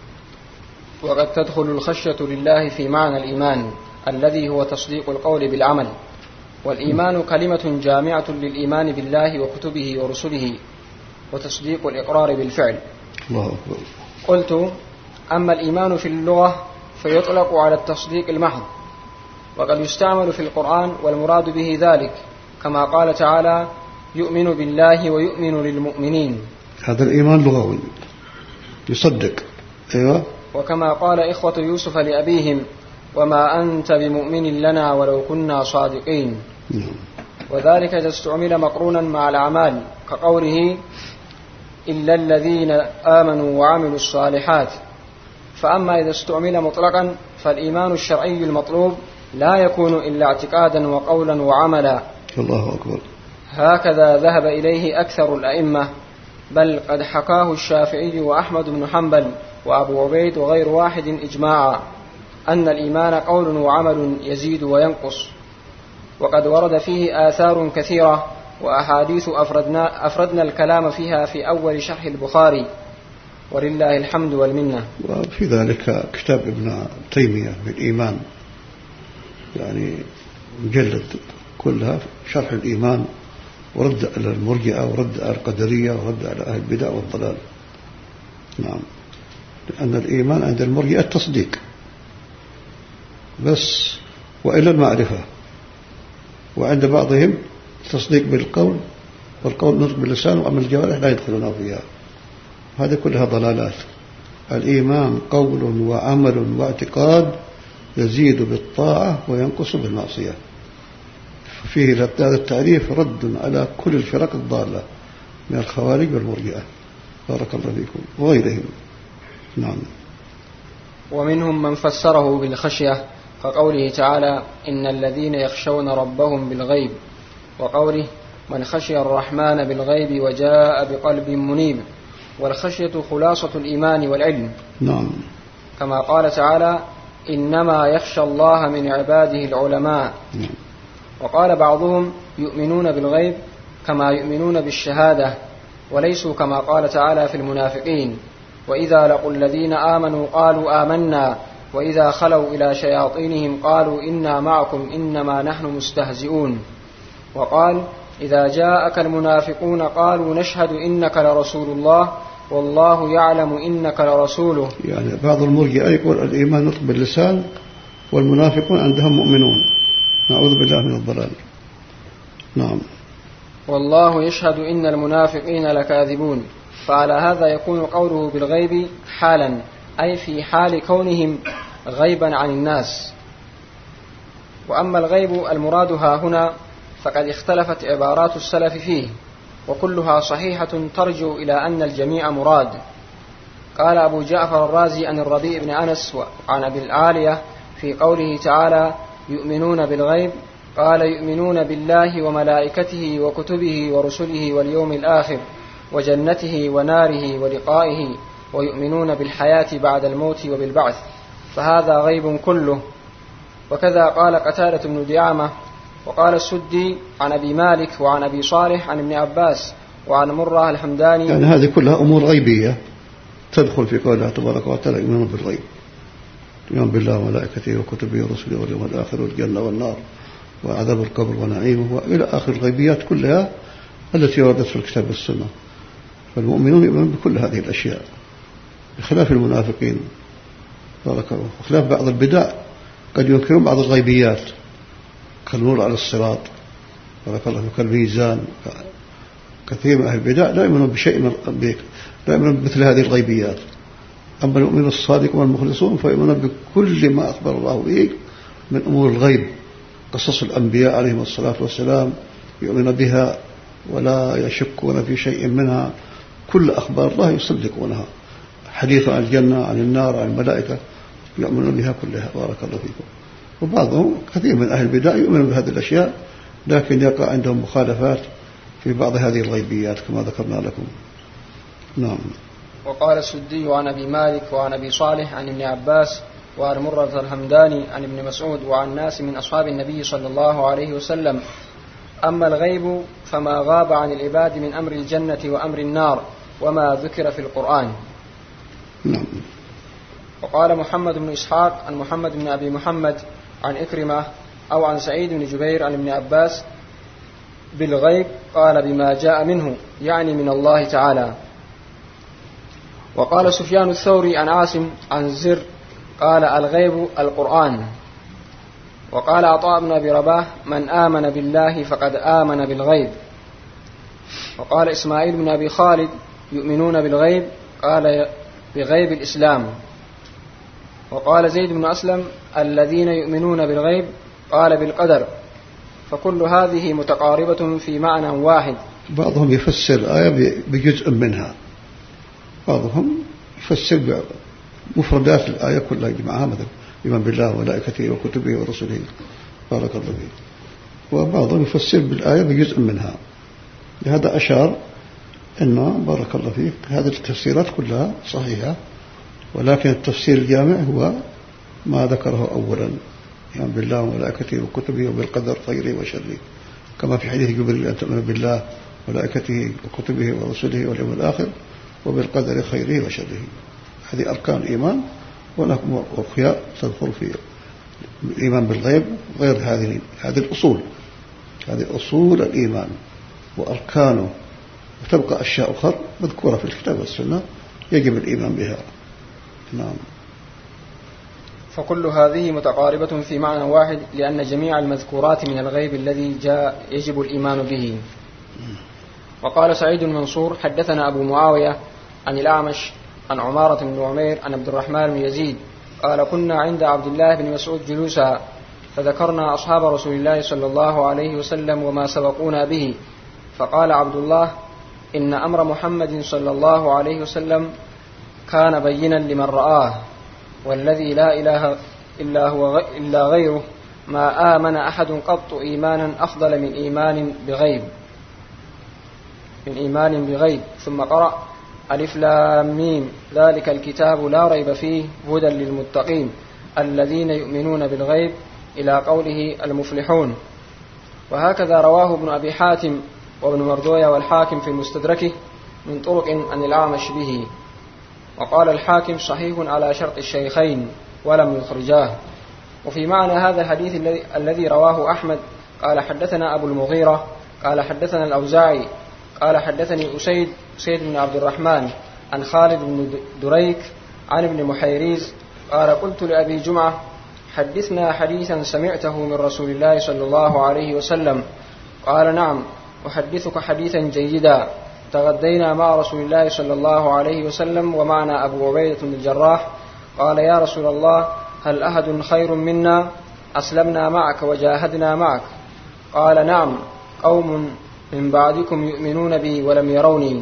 وقد تدخل الخشية لله في معنى الإيمان الذي هو تصديق القول بالعمل. والإيمان كلمة جامعة للإيمان بالله وكتبه ورسله وتصديق الإقرار بالفعل. الله أكبر. قلت أما الإيمان في اللغة فيطلق على التصديق المحض وقد يستعمل في القرآن والمراد به ذلك كما قال تعالى يؤمن بالله ويؤمن للمؤمنين. هذا الإيمان لغوي يصدق. أيوة. وكما قال إخوة يوسف لأبيهم وما أنت بمؤمن لنا ولو كنا صادقين. وذلك إذا استعمل مقرونا مع الأعمال كقوله إلا الذين آمنوا وعملوا الصالحات. فأما إذا استعمل مطلقا فالإيمان الشرعي المطلوب لا يكون إلا اعتقادا وقولا وعملا. الله أكبر. هكذا ذهب إليه أكثر الأئمة بل قد حكاه الشافعي وأحمد بن حنبل وأبو عبيد وغير واحد إجماعا أن الإيمان قول وعمل يزيد وينقص. وقد ورد فيه آثار كثيرة وأحاديث أفردنا الكلام فيها في أول شرح البخاري ولله الحمد والمنة. وفي ذلك كتاب ابن تيمية في الإيمان يعني مجلد كلها شرح الإيمان ورد على المرجئة ورد على القدرية ورد على أهل البدع والضلال. نعم. لأن الإيمان عند المرجئة التصديق بس وإلا المعرفة وعند بعضهم تصديق بالقول والقول نطق باللسان وعمل الجوارح لا يدخلون فيها. هذه كلها ضلالات. الإيمان قول وعمل واعتقاد يزيد بالطاعة وينقص بالمعصية. فيه هذا التعريف رد على كل الفرق الضالة من الخوارج والمرجئة. بارك الله فيكم وغيرهم. نعم. ومنهم من فسره بالخشية كقوله تعالى إن الذين يخشون ربهم بالغيب، وقوله من خشي الرحمن بالغيب وجاء بقلب منيب، والخشية خلاصة الإيمان والعلم. نعم. كما قال تعالى إنما يخشى الله من عباده العلماء. نعم. وقال بعضهم يؤمنون بالغيب كما يؤمنون بالشهادة، وليسوا كما قال تعالى في المنافقين وإذا لقوا الذين آمنوا قالوا آمنا وإذا خلوا إلى شياطينهم قالوا إنا معكم إنما نحن مستهزئون. وقال إذا جاءك المنافقون قالوا نشهد إنك لرسول الله والله يعلم إنك لرسوله. يعني بعض المرجئة يقول الإيمان نطق باللسان والمنافقون عندهم مؤمنون، نعوذ بالله من الضلال. نعم. والله يشهد إن المنافقين لكاذبون. فعلى هذا يكون قوله بالغيب حالا، أي في حال كونهم غيبا عن الناس. وأما الغيب المراد ها هنا فقد اختلفت عبارات السلف فيه، وكلها صحيحة ترجع إلى أن الجميع مراد. قال أبو جعفر الرازي عن الربيع بن أنس وعن أبي العالية في قوله تعالى يؤمنون بالغيب قال يؤمنون بالله وملائكته وكتبه ورسله واليوم الآخر وجنته وناره ولقائه، ويؤمنون بالحياة بعد الموت وبالبعث، فهذا غيب كله. وكذا قال قتادة بن دعامة. وقال السدي عن أبي مالك وعن أبي صالح عن ابن عباس وعن مرة الحمداني. يعني هذه كلها أمور غيبية تدخل في قول الله تبارك وتعالى يؤمنون بالغيب، يؤمن بالله وملائكته وكتبه ورسله واليوم الآخر والجنة والنار وعذاب القبر ونعيمه وإلى آخر الغيبيات كلها التي وردت في الكتاب والسنة. فالمؤمنون يؤمنون بكل هذه الأشياء بخلاف المنافقين بارك الله، وخلاف بعض البدع قد ينكرون بعض الغيبيات كالنور على الصراط بارك الله، كالميزان. كثير من أهل البدع لا يؤمنون بشيء لا يؤمنون بمثل هذه الغيبيات. أما المؤمنون الصادقون والمخلصون فيؤمنون بكل ما أخبر الله به من أمور الغيب، قصص الأنبياء عليهم الصلاة والسلام يؤمنون بها ولا يشكون في شيء منها، كل أخبار الله يصدقونها، حديث عن الجنة عن النار عن الملائكة يؤمنون بها كلها بارك الله فيكم. وبعضهم كثير من أهل البدع يؤمنون بهذه الأشياء لكن يقع عندهم مخالفات في بعض هذه الغيبيات كما ذكرنا لكم. نعم. وقال السدي عن أبي مالك وعن أبي صالح عن ابن عباس وعن مرة الحمداني عن ابن مسعود وعن ناس من أصحاب النبي صلى الله عليه وسلم أما الغيب فما غاب عن العباد من أمر الجنة وأمر النار وما ذكر في القرآن. نعم. وقال محمد بن إسحاق عن محمد بن أبي محمد عن إكرمة أو عن سعيد بن جبير عن ابن عباس بالغيب قال بما جاء منه يعني من الله تعالى. وقال سفيان الثوري عن عاصم عن زر قال الغيب القرآن. وقال عطاء بن أبي رباح من آمن بالله فقد آمن بالغيب. وقال إسماعيل بن أبي خالد يؤمنون بالغيب قال بغيب الإسلام. وقال زيد بن أسلم الذين يؤمنون بالغيب قال بالقدر. فكل هذه متقاربة في معنى واحد. بعضهم يفسر الآية بجزء منها، بعضهم يفسر مفردات الآية كلها يجمعها، مثلا إيمان بالله وملائكته وكتبه ورسله بارك الله فيه. وبعضهم يفسر بالآية بجزء منها. لهذا أشار أنه بارك الله فيك هذه التفسيرات كلها صحيحة، ولكن التفسير الجامع هو ما ذكره أولا إيمان بالله وملائكته وكتبه وبالقدر خيره وشره، كما في حديث جبريل أن تؤمن بالله وملائكته وكتبه ورسله واليوم الآخر وبالقدر خيره وشره. هذه أركان الإيمان، وهناك أخرى تدخل في الإيمان بالغيب غير هذه الأصول، هذه أصول الإيمان وأركانه، وتبقى أشياء أخرى مذكورة في الكتاب والسنة يجب الإيمان بها. نعم. فكل هذه متقاربة في معنى واحد لأن جميع المذكورات من الغيب الذي جاء يجب الإيمان به. وقال سعيد المنصور حدثنا أبو معاوية عن الأعمش عن عمارة بن عمير عن عبد الرحمن بن يزيد قال كنا عند عبد الله بن مسعود جلوسا فذكرنا أصحاب رسول الله صلى الله عليه وسلم وما سبقونا به، فقال عبد الله إن أمر محمد صلى الله عليه وسلم كان بينا لمن رآه، والذي لا إله إلا غيره ما آمن أحد قط إيمانا أفضل من إيمان بغيب. ثم قرأ ألف لام ميم ذلك الكتاب لا ريب فيه هدى للمتقين الذين يؤمنون بالغيب إلى قوله المفلحون. وهكذا رواه ابن أبي حاتم وابن مردوية والحاكم في مستدركه من طرق عن الأعمش به. وقال الحاكم صحيح على شرط الشيخين ولم يخرجاه. وفي معنى هذا الحديث الذي رواه أحمد قال حدثنا أبو المغيرة قال حدثنا الأوزاعي قال حدثني أسيد بن عبد الرحمن عن خالد بن دريك عن ابن محيريز قال قلت لأبي جمعة حدثنا حديثا سمعته من رسول الله صلى الله عليه وسلم. قال نعم أحدثك حديثا جيدا. تغدينا مع رسول الله صلى الله عليه وسلم ومعنا أبو عبيدة بن الجراح. قال يا رسول الله هل أحد خير منا؟ أسلمنا معك وجاهدنا معك. قال نعم قوم من بعدكم يؤمنون بي ولم يروني.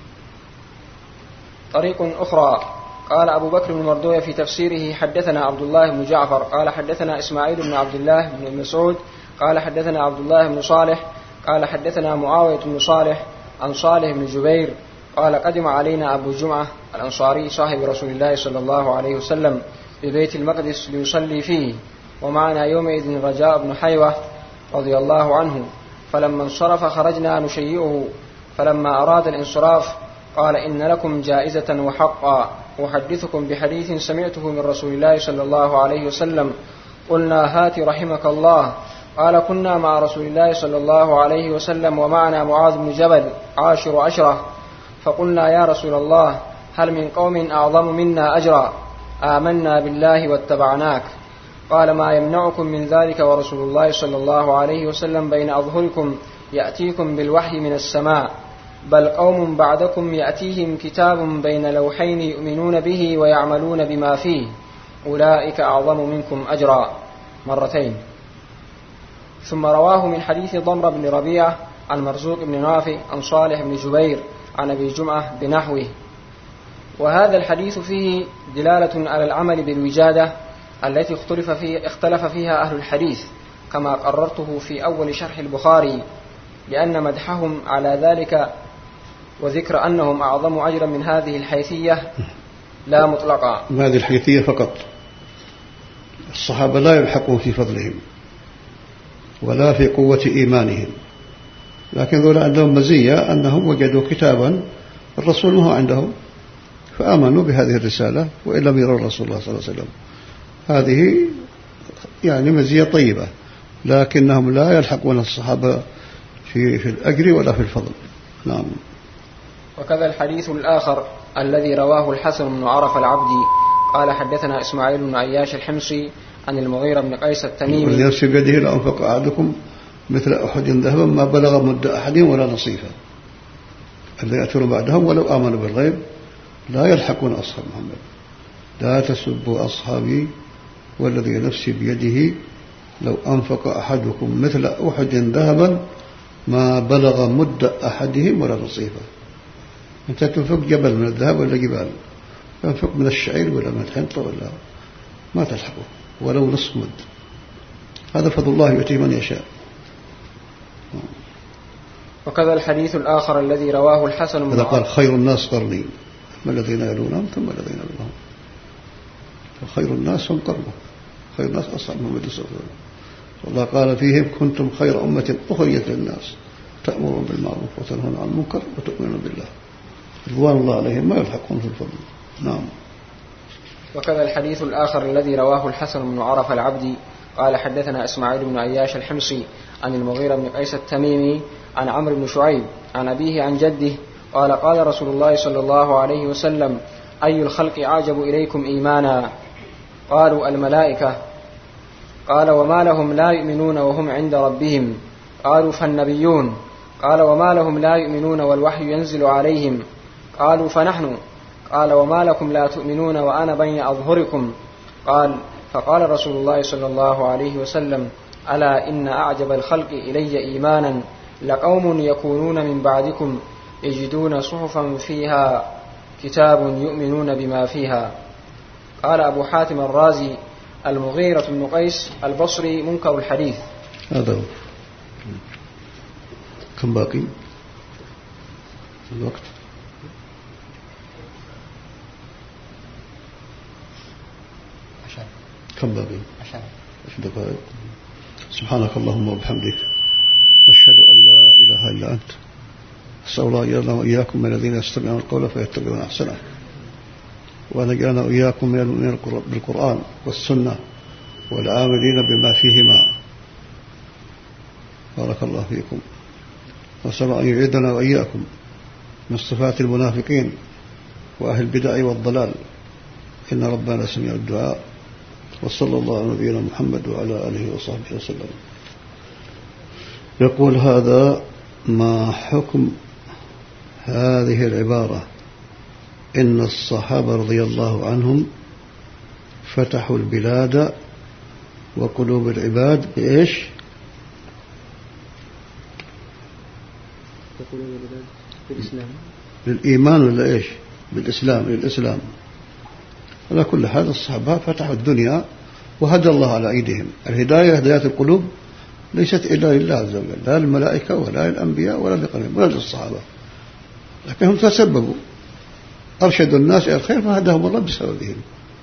طريق أخرى قال أبو بكر بن مردوية في تفسيره حدثنا عبد الله بن جعفر قال حدثنا إسماعيل بن عبد الله بن مسعود قال حدثنا عبد الله بن صالح قال حدثنا معاوية بن صالح عن صالح بن جبير قال قدم علينا أبو جمعة الأنصاري صاحب رسول الله صلى الله عليه وسلم ببيت المقدس ليصلي فيه، ومعنا يومئذ رجاء بن حيوة رضي الله عنه. فلما انصرف خرجنا نشيئه، فلما أراد الانصراف قال إن لكم جائزة وحقا أحدثكم بحديث سمعته من رسول الله صلى الله عليه وسلم. قلنا هات رحمك الله. قال كنا مع رسول الله صلى الله عليه وسلم ومعنا معاذ بن جبل 10 عشرة، فقلنا يا رسول الله هل من قوم أعظم منا أجرا؟ آمنا بالله واتبعناك. قال ما يمنعكم من ذلك ورسول الله صلى الله عليه وسلم بين أظهركم يأتيكم بالوحي من السماء، بل قوم بعدكم يأتيهم كتاب بين لوحين يؤمنون به ويعملون بما فيه، أولئك أعظم منكم أجرا، مرتين. ثم رواه من حديث ضمر بن ربيعة عن مرزوق بن نافع عن صالح بن جبير عن أبي جمعة بنحوه. وهذا الحديث فيه دلالة على العمل بالوجادة التي اختلف فيها أهل الحديث، كما قررته في أول شرح البخاري، لأن مدحهم على ذلك وذكر أنهم أعظم أجرا من هذه الحيثية لا مطلقا. هذه الحيثية فقط. الصحابة لا يلحقون في فضلهم ولا في قوة إيمانهم، لكن ذولا عندهم مزية أنهم وجدوا كتابا الرسول ما هو عندهم فآمنوا بهذه الرسالة وإن لم يروا الرسول الله صلى الله عليه وسلم. هذه يعني مزية طيبة، لكنهم لا يلحقون الصحابة في الأجر ولا في الفضل. نعم. وكذا الحديث الآخر الذي رواه الحسن بن عرف العبدي قال حدثنا إسماعيل بن عياش الحمصي عن المغيرة بن قيس التميمي والذي نفس بيده لأنفق أحدكم مثل أحد ذهبا ما بلغ مد أحدهم ولا نصيفا. الذين يأتون بعدهم ولو آمنوا بالغيب لا يلحقون أصحاب محمد. لا تسبوا أصحابي والذي نفسي بيده لو أنفق أحدكم مثل أحد ذهبا ما بلغ مد أحدهم ولا نصيفا. أنت تنفق جبل من الذهب ولا جبال؟ تنفق من الشعير ولا من الحنطة ولا ما تلحقه ولو نصف مد. هذا فضل الله يؤتيه من يشاء. وكذا الحديث الآخر الذي رواه الحسن هذا قال خير الناس قرني ثم الذين يلونهم ثم الذين يلونهم. فخير الناس هم قرنه، خير الناس أصحاب محمد صلى الله عليه وسلم. والله قال فيهم كنتم خير أمة أخرجت للناس تأمرون بالمعروف وتنهون عن المنكر وتؤمنون بالله. رضوان الله عليهم ما يلحقون في الفضل. نعم. وكذا الحديث الآخر الذي رواه الحسن بن عرف العبدي قال حدثنا إسماعيل بن عياش الحمصي عن المغيرة بن قيس التميمي عن عمرو بن شعيب عن أبيه عن جده قال قال رسول الله صلى الله عليه وسلم أي الخلق أعجب إليكم إيمانا؟ قالوا الملائكة. قال وما لهم لا يؤمنون وهم عند ربهم؟ قالوا فالنبيون. قال وما لهم لا يؤمنون والوحي ينزل عليهم؟ قالوا فنحن. قال وما لكم لا تؤمنون وأنا بين أظهركم؟ قال فقال رسول الله صلى الله عليه وسلم ألا إن أعجب الخلق إلي إيمانا لقوم يكونون من بعدكم يجدون صحفا فيها كتاب يؤمنون بما فيها. قال أبو حاتم الرازي: المغيرة بن قيس البصري منكر الحديث. هذا هو. كم باقي الوقت؟ كم باقي؟ 10 دقائق. سبحانك اللهم وبحمدك، أشهد أن لا إله إلا أنت، أسأل الله يجعلنا وإياكم من الذين يستمعون القول فيتبعون أحسنه، وأن يجعلنا وإياكم من المؤمنين بالقرآن والسنة والعاملين بما فيهما. بارك الله فيكم، وأسأل أن يعيدنا وإياكم من صفات المنافقين وأهل البدع والضلال، إن ربنا سميع الدعاء. وصلى الله على نبينا محمد وعلى آله وصحبه وسلم. يقول: هذا ما حكم هذه العبارة: إن الصحابة رضي الله عنهم فتحوا البلاد وقلوب العباد بإيش؟ بالإسلام. للإيمان ولا إيش؟ بالإسلام، للإسلام. على كل حال الصحابة فتحوا الدنيا وهدى الله على أيديهم. الهداية، هداية القلوب، ليست إلا لله عز وجل، لا للملائكة ولا للأنبياء ولا لغيرهم ولا للصحابة، لكنهم تسببوا، أرشدوا الناس إلى الخير فهداهم الله بسببهم.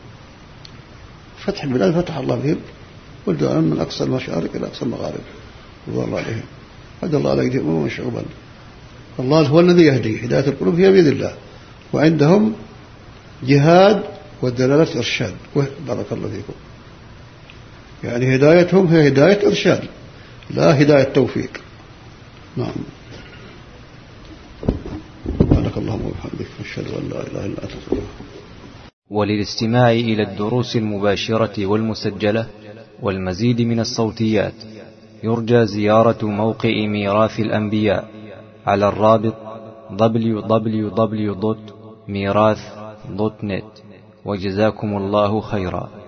فتح البلاد فتح الله بهم، والدعاء من أقصى المشارق إلى أقصى المغارب رضي الله عليهم، هدى الله على أيديهم أمما شعوبا. الله هو الذي يهدي، هداية القلوب هي بيد الله، وعندهم جهاد ودلالة إرشاد. بارك الله فيكم. يعني هدايتهم هي هداية إرشاد لا هداية توفيق. نعم. بارك اللهم وبحمدك، أشهد أن لا إله إلا أنت. وللاستماع إلى الدروس المباشرة والمسجلة والمزيد من الصوتيات يرجى زيارة موقع ميراث الأنبياء على الرابط www.mirath.net. وجزاكم الله خيرا.